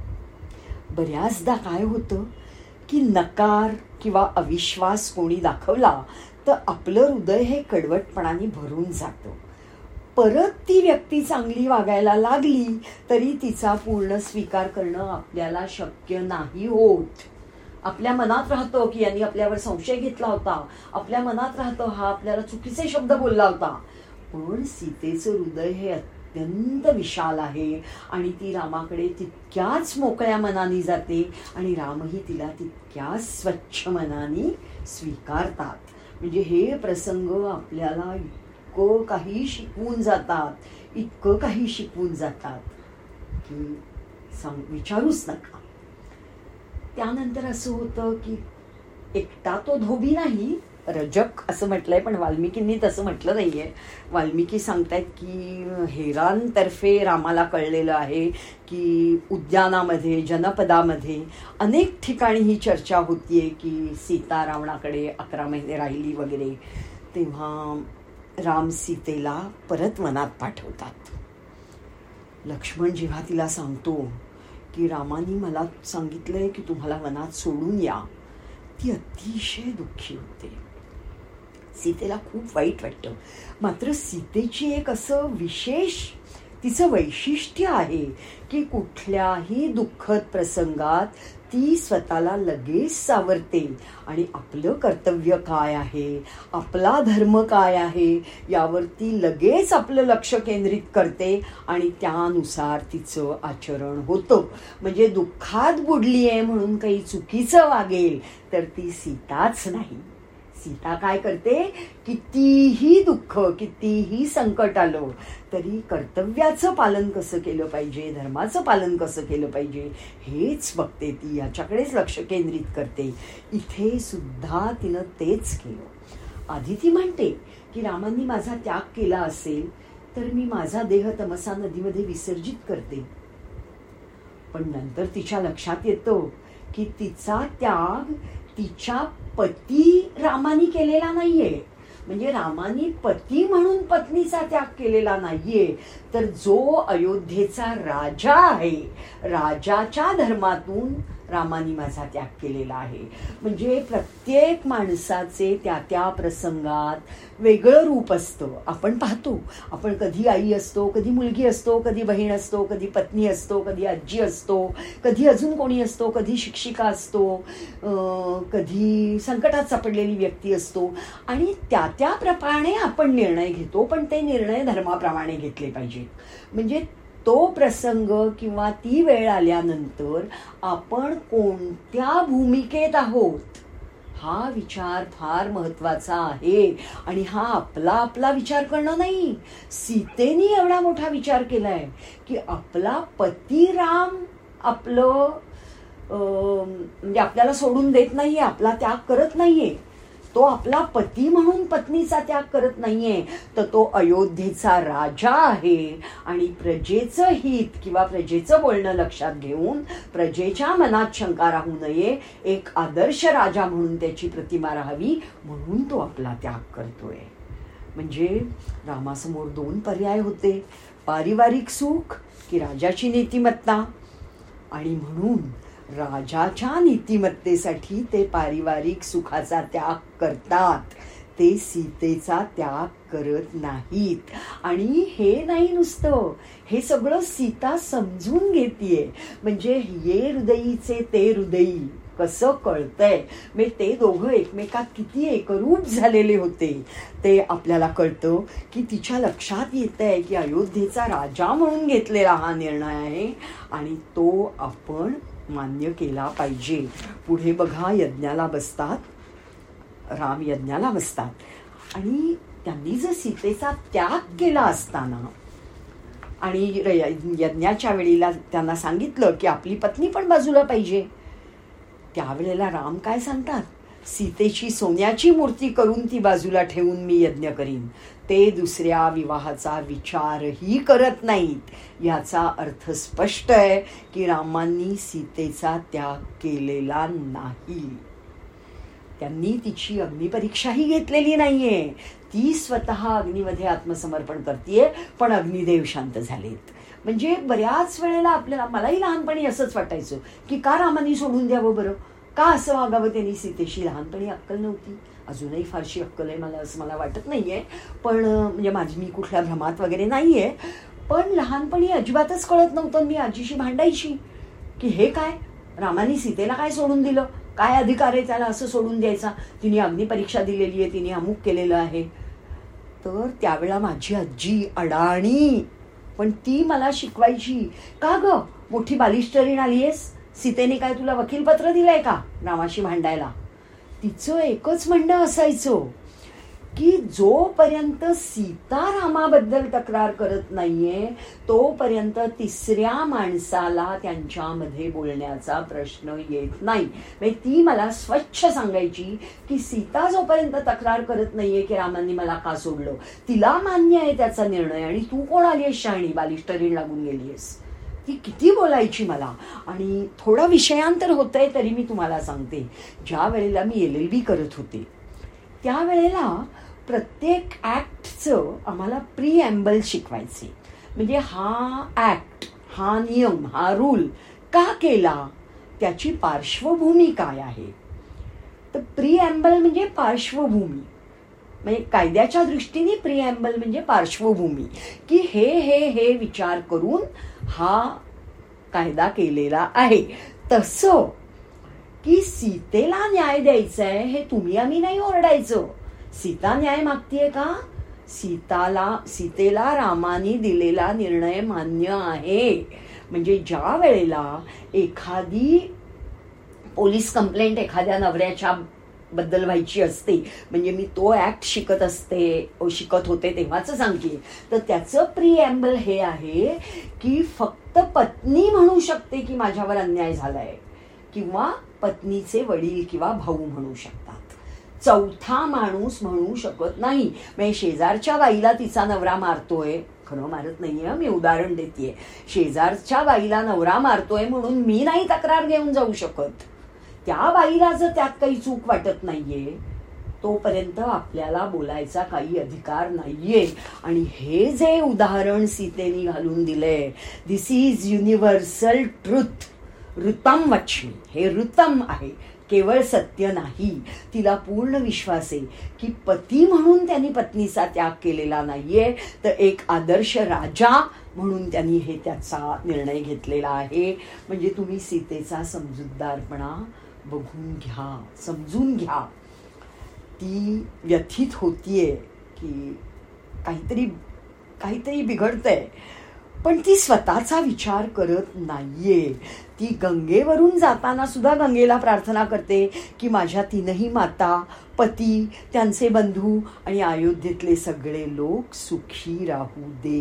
बऱ्याचदा काय होतं की नकार किंवा अविश्वास कोणी दाखवला तर आपलं हृदय हे कडवटपणाने भरून जातं. परत ती व्यक्ती चांगली वागायला लागली तरी तिचा पूर्ण स्वीकार करणं आपल्याला शक्य नाही होत. आपल्या मनात राहतं की यांनी आपल्यावर संशय घेतला होता, आपल्या मनात राहतं हा आपल्याला चुकीचे शब्द बोलला होता. पण सीतेचं हृदय हे अत्यंत विशाल आहे आणि ती रामाकडे तितक्याच मोकळ्या मनाने जाते आणि रामही तिला तितक्याच स्वच्छ मनाने स्वीकारतात. म्हणजे हे प्रसंग आपल्याला इतकं काही शिकवून जातात, इतकं काही शिकवून जातात की सांग विचारूच नका. त्यानंतर असं होतं की एकटा तो धोबी नाही रजक असं म्हटलंय, पण वाल्मिकींनी तसं म्हटलं नाहीये. वाल्मिकी सांगतायत की हेरांतर्फे रामाला कळलेलं आहे की उद्यानामध्ये, जनपदामध्ये अनेक ठिकाणी ही चर्चा होतीये की सीता रावणाकडे अकरा महिने राहिली वगैरे. तेव्हा राम सीतेला परत वनात पाठवतात. लक्ष्मण जेव्हा तिला सांगतो की रामानी मला सांगितलंय की तुम्हाला वनात सोडून या, ती अतिशय दुःखी होते. सीतेला खूप वाईट वाटतं. मात्र सीतेची एक असं विशेष तिचं वैशिष्ट्य आहे की कुठल्याही दुःखद प्रसंगात ती स्वतःला लगेच सावरते आणि आपलं कर्तव्य काय आहे, आपला धर्म काय आहे यावरती लगेच आपलं लक्ष केंद्रित करते आणि त्यानुसार तिचं आचरण होतं. म्हणजे दुःखात बुडली आहे म्हणून काही चुकीचं वागेल तर ती सीताच नाही. सीता काय करते, कितीही दुःख, कितीही संकट आलं तरी कर्तव्याचं पालन कसं केलं पाहिजे, धर्माचं पालन कसं केलं पाहिजे हेच बघते ती, याच्याकडेच लक्ष केंद्रित करते. इथे सुद्धा तिनं तेच केलं. आधी ती म्हणते की रामांनी माझा त्याग केला असेल तर मी माझा देह तमसा नदीमध्ये विसर्जित करते. पण नंतर तिच्या लक्षात येतं की तिचा त्याग तिच्या पती रामानी केलेला नाहीये. म्हणजे रामानी पती म्हणून पत्नीचा त्याग केलेला नाहीये, तर जो अयोध्येचा राजा आहे, राजाच्या धर्मातून रामानी माझा त्याग केलेला आहे. म्हणजे प्रत्येक माणसाचे त्या त्या प्रसंगात वेगळं रूप असतं. आपण पाहतो, आपण कधी आई असतो, कधी मुलगी असतो, कधी बहीण असतो, कधी पत्नी असतो, कधी आजी असतो, कधी अजून कोणी असतो, कधी शिक्षिका असतो, कधी संकटात सापडलेली व्यक्ती असतो आणि त्या त्याप्रमाणे आपण निर्णय घेतो. पण ते निर्णय धर्माप्रमाणे घेतले पाहिजेत. म्हणजे तो प्रसंग किंवा ती वेळ आल्यानंतर आपण कोणत्या भूमिकेत आहोत हा विचार फार महत्वाचा आहे. आणि हा आपला आपला विचार करणं नाही. सीतेने एवढा मोठा विचार केलाय की आपला पती राम आपलं म्हणजे आपल्याला सोडून देत नाहीये, आपला त्याग करत नाहीये. तो आपला पती म्हणून पत्नीचा त्याग करत नाहीये, तर तो अयोध्येचा राजा आहे आणि प्रजेचं हित किंवा प्रजेचं बोलणं लक्षात घेऊन प्रजेच्या मनात शंका राहू नये, एक आदर्श राजा म्हणून त्याची प्रतिमा राहावी म्हणून तो आपला त्याग करतोय. म्हणजे रामासमोर दोन पर्याय होते, पारिवारिक सुख की राजाची नीतिमत्ता. आणि म्हणून राजाच्या नीतिमत्तेसाठी ते पारिवारिक सुखाचा त्याग करतात, ते सीतेचा त्याग करत नाहीत. आणि हे नाही नुसतं, हे सगळं सीता समजून घेतीये. म्हणजे ये हृदयीचे ते हृदयी कसं कळतंय, म्हणजे ते दोघं एकमेकात किती एकरूप झालेले होते ते आपल्याला कळतं. की तिच्या लक्षात येतंय की अयोध्येचा राजा म्हणून घेतलेला हा निर्णय आहे आणि तो आपण मान्य केला पाहिजे. पुढे बघा, यज्ञाला बसतात, राम यज्ञाला बसतात आणि त्यांनी जर सीतेचा त्याग केला असताना आणि यज्ञाच्या वेळेला त्यांना सांगितलं की आपली पत्नी पण बाजूला पाहिजे, त्यावेळेला राम काय सांगतात, सीतेची सोन्याची मूर्ती करून ती बाजूला ठेवून मी यज्ञ करीन. ते दुसऱ्या विवाहाचा विचारही करत नाहीत. याचा अर्थ स्पष्ट आहे की रामांनी सीतेचा त्याग केलेला नाही. त्यांनी तिची अग्निपरीक्षाही घेतलेली नाहीये. ती स्वतः अग्नीमध्ये आत्मसमर्पण करतेय, पण अग्निदेव शांत झालेत. म्हणजे बऱ्याच वेळेला आपल्याला, मलाही लहानपणी असंच वाटायचं की का रामांनी सोडून द्यावं बरं, का असं वागावं त्यांनी सीतेशी. लहानपणी अक्कल नव्हती, अजूनही फारशी अक्कल आहे मला असं मला वाटत नाहीये. पण म्हणजे माझी, मी कुठल्या भ्रमात वगैरे नाहीये, पण लहानपणी अजिबातच कळत नव्हतं. मी आजीशी भांडायची की हे काय, रामाने सीतेला काय सोडून दिलं, काय अधिकार आहे त्याला असं सोडून द्यायचा, तिने अग्निपरीक्षा दिलेली आहे, तिने अमुक केलेलं आहे. तर त्यावेळेला माझी आजी अडाणी, पण ती मला शिकवायची, का ग मोठी बालिस्टरीण आलीयस, सीतेने काय तुला वकीलपत्र दिलंय का रामाशी भांडायला. तिचं एकच म्हणणं असायचं की जोपर्यंत सीता रामाबद्दल तक्रार करत नाहीये तोपर्यंत तिसऱ्या माणसाला त्यांच्यामध्ये बोलण्याचा प्रश्न येत नाही. म्हणजे ती मला स्वच्छ सांगायची की सीता जोपर्यंत तक्रार करत नाहीये की रामांनी मला का सोडलं, तिला मान्य आहे त्याचा निर्णय, आणि तू कोण आली आहेस शहाणी, बालिष्ट रीण लागून गेली आहेस. ती किती बोलायची मला. आणि थोडं विषयांतर होतंय तरी मी तुम्हाला सांगते, ज्या वेळेला मी एल एल बी करत होते त्यावेळेला प्रत्येक ऍक्टचं आम्हाला प्री ॲम्बल शिकवायचे. म्हणजे हा ऍक्ट, हा नियम, हा रूल का केला, त्याची पार्श्वभूमी काय आहे. तर प्री ॲम्बल म्हणजे पार्श्वभूमी, म्हणजे कायद्याच्या दृष्टीने प्री ॲम्बल म्हणजे पार्श्वभूमी, की हे हे हे विचार करून हा कायदा केलेला आहे. तसं की सीतेला न्याय द्यायचा आहे हे तुम्ही आम्ही नाही ओरडायचं. सीता न्याय मागतीये का, सीताला सीतेला रामानी दिलेला निर्णय मान्य आहे. म्हणजे ज्या वेळेला एखादी पोलीस कंप्लेंट एखाद्या नवऱ्याच्या बद्दल व्हायची असते, म्हणजे मी तो ऍक्ट शिकत असते शिकत होते तेव्हाच सांगते, तर त्याचं प्री ॲम्बल हे आहे की फक्त पत्नी म्हणू शकते की माझ्यावर अन्याय झालाय, किंवा पत्नीचे वडील किंवा भाऊ म्हणू शकतात. चौथा माणूस म्हणू शकत नाही. म्हणजे शेजारच्या बाईला तिचा नवरा मारतोय, खरं मारत नाहीये, मी उदाहरण देतेय, शेजारच्या बाईला नवरा मारतोय म्हणून मी नाही तक्रार घेऊन जाऊ शकत. त्या बाईला जर त्यात काही चूक वाटत नाहीये तोपर्यंत आपल्याला बोलायचा काही अधिकार नाहीये. आणि हे जे उदाहरण सीतेने घालून दिलंय, दिस इज युनिव्हर्सल ट्रुथ, ऋतम वच्मी, हे ऋतम आहे, केवळ सत्य नाही. तिला पूर्ण विश्वास आहे की पती म्हणून त्यांनी पत्नीचा त्याग केलेला नाहीये, तर एक आदर्श राजा म्हणून त्यांनी हे त्याचा निर्णय घेतलेला आहे. म्हणजे तुम्ही सीतेचा समजूतदारपणा बघून घ्या, समजून घ्या. ती व्यथित होतीये की काहीतरी काहीतरी बिघडतंय, पण ती स्वतःचा विचार करत नाहीये. ती गंगेवरून जाताना सुद्धा गंगेला प्रार्थना करते की माझ्या तीनही माता, पती, त्यांचे बंधू आणि अयोध्येतले सगळे लोक सुखी राहू दे.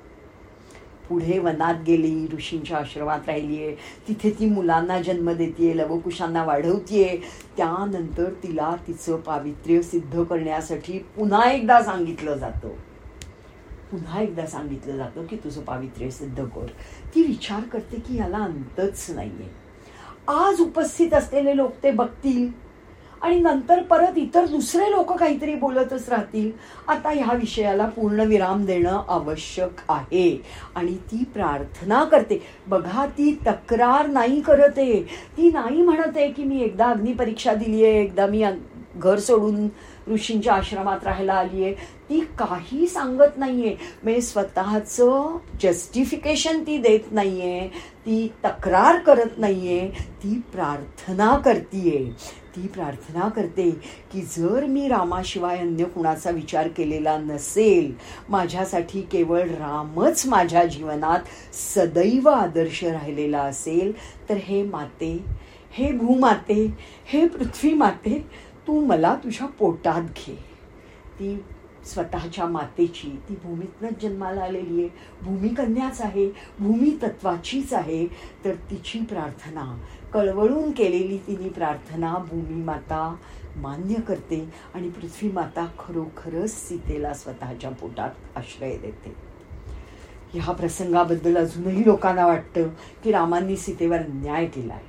पुढे वनात गेली, ऋषींच्या आश्रमात राहिलीये, तिथे ती मुलांना जन्म देतीये, लवकुशांना वाढवतीये. त्यानंतर तिला तिचं पावित्र्य सिद्ध करण्यासाठी पुन्हा एकदा सांगितलं जातं पुन्हा एकदा सांगितलं जातं की तुझं पावित्र्य सिद्ध कर. ती विचार करते की याला अंतच नाहीये. आज उपस्थित असलेले लोक ते बघतील आणि नंतर परत इतर दुसरे लोक काहीतरी बोलतच राहतील. आता ह्या विषयाला पूर्ण विराम देणं आवश्यक आहे. आणि ती प्रार्थना करते. बघा, ती तक्रार नाही करते. ती नाही म्हणते की मी एकदा अग्निपरीक्षा दिली आहे, एकदा मी घर सोडून ऋषींच्या आश्रमात राहायला आलीये. ती काही सांगत नाहीये. म्हणजे स्वतःचं जस्टिफिकेशन ती देत नाहीये, ती तक्रार करत नाहीये, ती प्रार्थना करतीये. ती प्रार्थना करते की जर मी रामाशिवाय अन्य कुणाचा विचार केलेला नसेल, माझ्यासाठी केवळ रामच माझ्या जीवनात सदैव आदर्श राहिलेला असेल, तर हे माते, हे भूमाते, हे पृथ्वी माते, तू मला तुझ्या पोटात घे. ती स्वतःच्या मातेची, ती भूमीतनंच जन्माला आलेली आहे, भूमिकन्याच आहे, भूमी तत्वाचीच आहे. तर तिची प्रार्थना, कळवळून केलेली तिने प्रार्थना भूमी माता मान्य करते आणि पृथ्वी माता खरोखरच सीतेला स्वतःच्या पोटात आश्रय देते. ह्या प्रसंगाबद्दल अजूनही लोकांना वाटतं की रामांनी सीतेवर अन्याय केलाय.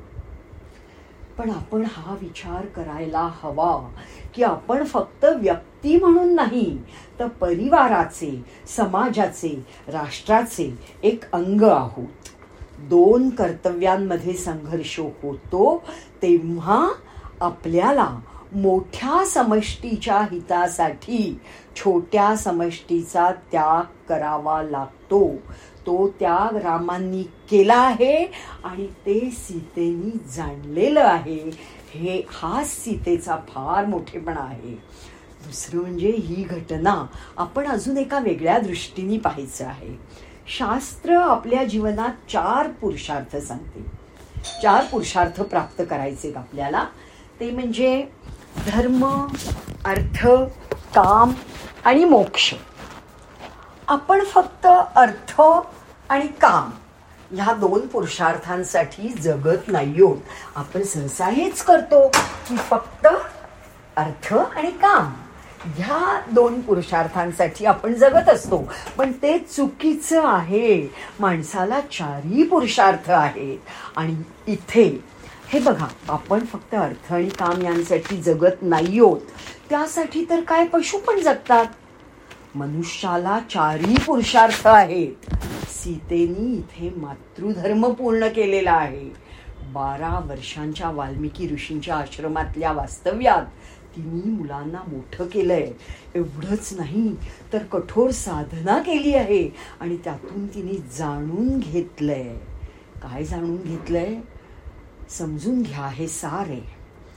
पण आपण हा विचार करायला हवा की आपण फक्त व्यक्ती म्हणून नाही, तर परिवाराचे, समाजाचे, राष्ट्राचे एक अंग आहोत. दोन कर्तव्यांमध्ये संघर्ष होतो तेव्हा आपल्याला मोठ्या समष्टीच्या हितासाठी छोट्या समष्टीचा त्याग करावा लागतो. तो त्याग रामांनी केला आहे आणि ते सीतेनी जाणलेलं आहे. हे हा सीतेचा फार मोठेपणा आहे. दुसरं म्हणजे ही घटना आपण अजून एका वेगळ्या दृष्टीने पाहायचं आहे. शास्त्र आपल्या जीवनात चार पुरुषार्थ सांगते. चार पुरुषार्थ प्राप्त करायचे आपल्याला. ते म्हणजे धर्म, अर्थ, काम आणि मोक्ष. आपण फक्त अर्थ आणि काम ह्या दोन पुरुषार्थांसाठी जगत नाही आहोत. आपण सहसा हेच करतो की फक्त अर्थ आणि काम ह्या दोन पुरुषार्थांसाठी आपण जगत असतो, पण ते चुकीचं आहे. माणसाला चारही पुरुषार्थ आहेत. आणि इथे हे बघा, आपण फक्त अर्थ आणि काम यांसाठी जगत नाही आहोत. त्यासाठी तर काय पशु पण जगतात. मनुष्याला चारही पुरुषार्थ आहेत. सीतेनी इथे मातृधर्म पूर्ण केलेला आहे. बारा वर्षांच्या वाल्मिकी ऋषींच्या आश्रमातल्या वास्तव्यात तिने मुलांना मोठं केलंय. एवढंच नाही तर कठोर साधना केली आहे आणि त्यातून तिने जाणून घेतलंय. काय जाणून घेतलंय समजून घ्या. हे सार आहे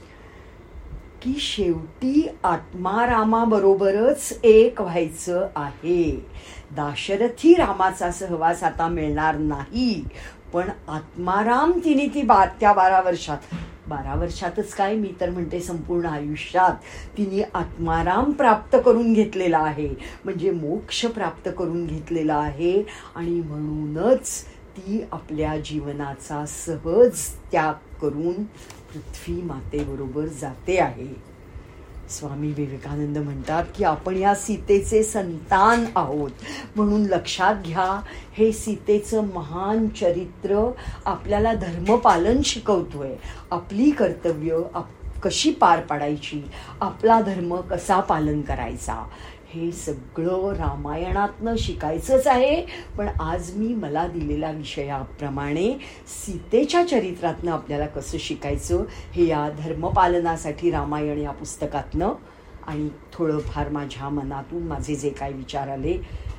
की शेवटी आत्मारामाबरोबरच एक व्हायचं आहे. दाशरथी रामाचा सहवास आता मिळणार नाही, पण आत्माराम तिने ती बा त्या बारा वर्षात बारा वर्षातच काय, मी तर म्हणते संपूर्ण आयुष्यात तिने आत्माराम प्राप्त करून घेतलेला आहे. म्हणजे मोक्ष प्राप्त करून घेतलेला आहे. आणि म्हणूनच ती आपल्या जीवनाचा सहज त्याग करून पृथ्वी मातेबरोबर जाते आहे. स्वामी विवेकानंद म्हणतात की आपण या सीतेचे संतान आहोत. म्हणून लक्षात घ्या, हे सीतेचं महान चरित्र आपल्याला धर्मपालन शिकवतोय. आपली कर्तव्य आप कशी पार पाडायची, आपला धर्म कसा पालन करायचा, हे सगळं रामायणातनं शिकायचंच आहे. पण आज मी मला दिलेल्या विषयाप्रमाणे सीतेच्या चरित्रातनं आपल्याला कसं शिकायचं हे या धर्मपालनासाठी रामायण या पुस्तकातनं आणि थोडंफार माझ्या मनातून माझे जे काय विचार आले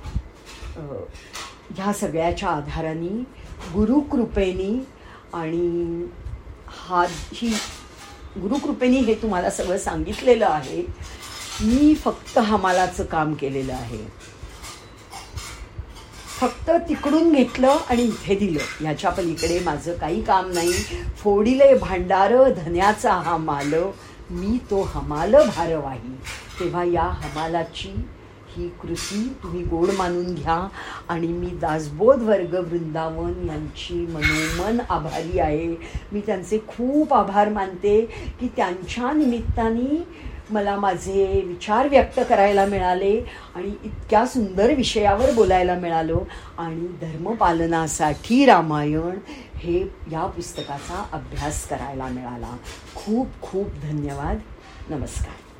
ह्या सगळ्याच्या आधाराने गुरुकृपेनी आणि हा ही गुरुकृपेनी हे तुम्हाला सगळं सांगितलेलं आहे. मी फक्त हमालाचं काम केलेलं आहे. फक्त तिकडून घेतलं आणि इथे दिलं, याच्या पलीकडे माझं काही काम नाही. फोडिले भांडार धन्याचा हा माल, मी तो हमाल भारवाही. तेव्हा या हमालाची ही कृती तुम्ही गोड मानून घ्या. आणि मी दासबोध वर्ग वृंदावन यांची मनोमन आभारी आहे. मी त्यांचे खूप आभार मानते की त्यांच्या निमित्ताने मला माझे विचार व्यक्त करायला मिळाले आणि इतक्या सुंदर विषयावर बोलायला मिळालं. आणि धर्मपालनासाठी रामायण हे या पुस्तकाचा अभ्यास करायला मिळाला. खूप खूप धन्यवाद. नमस्कार.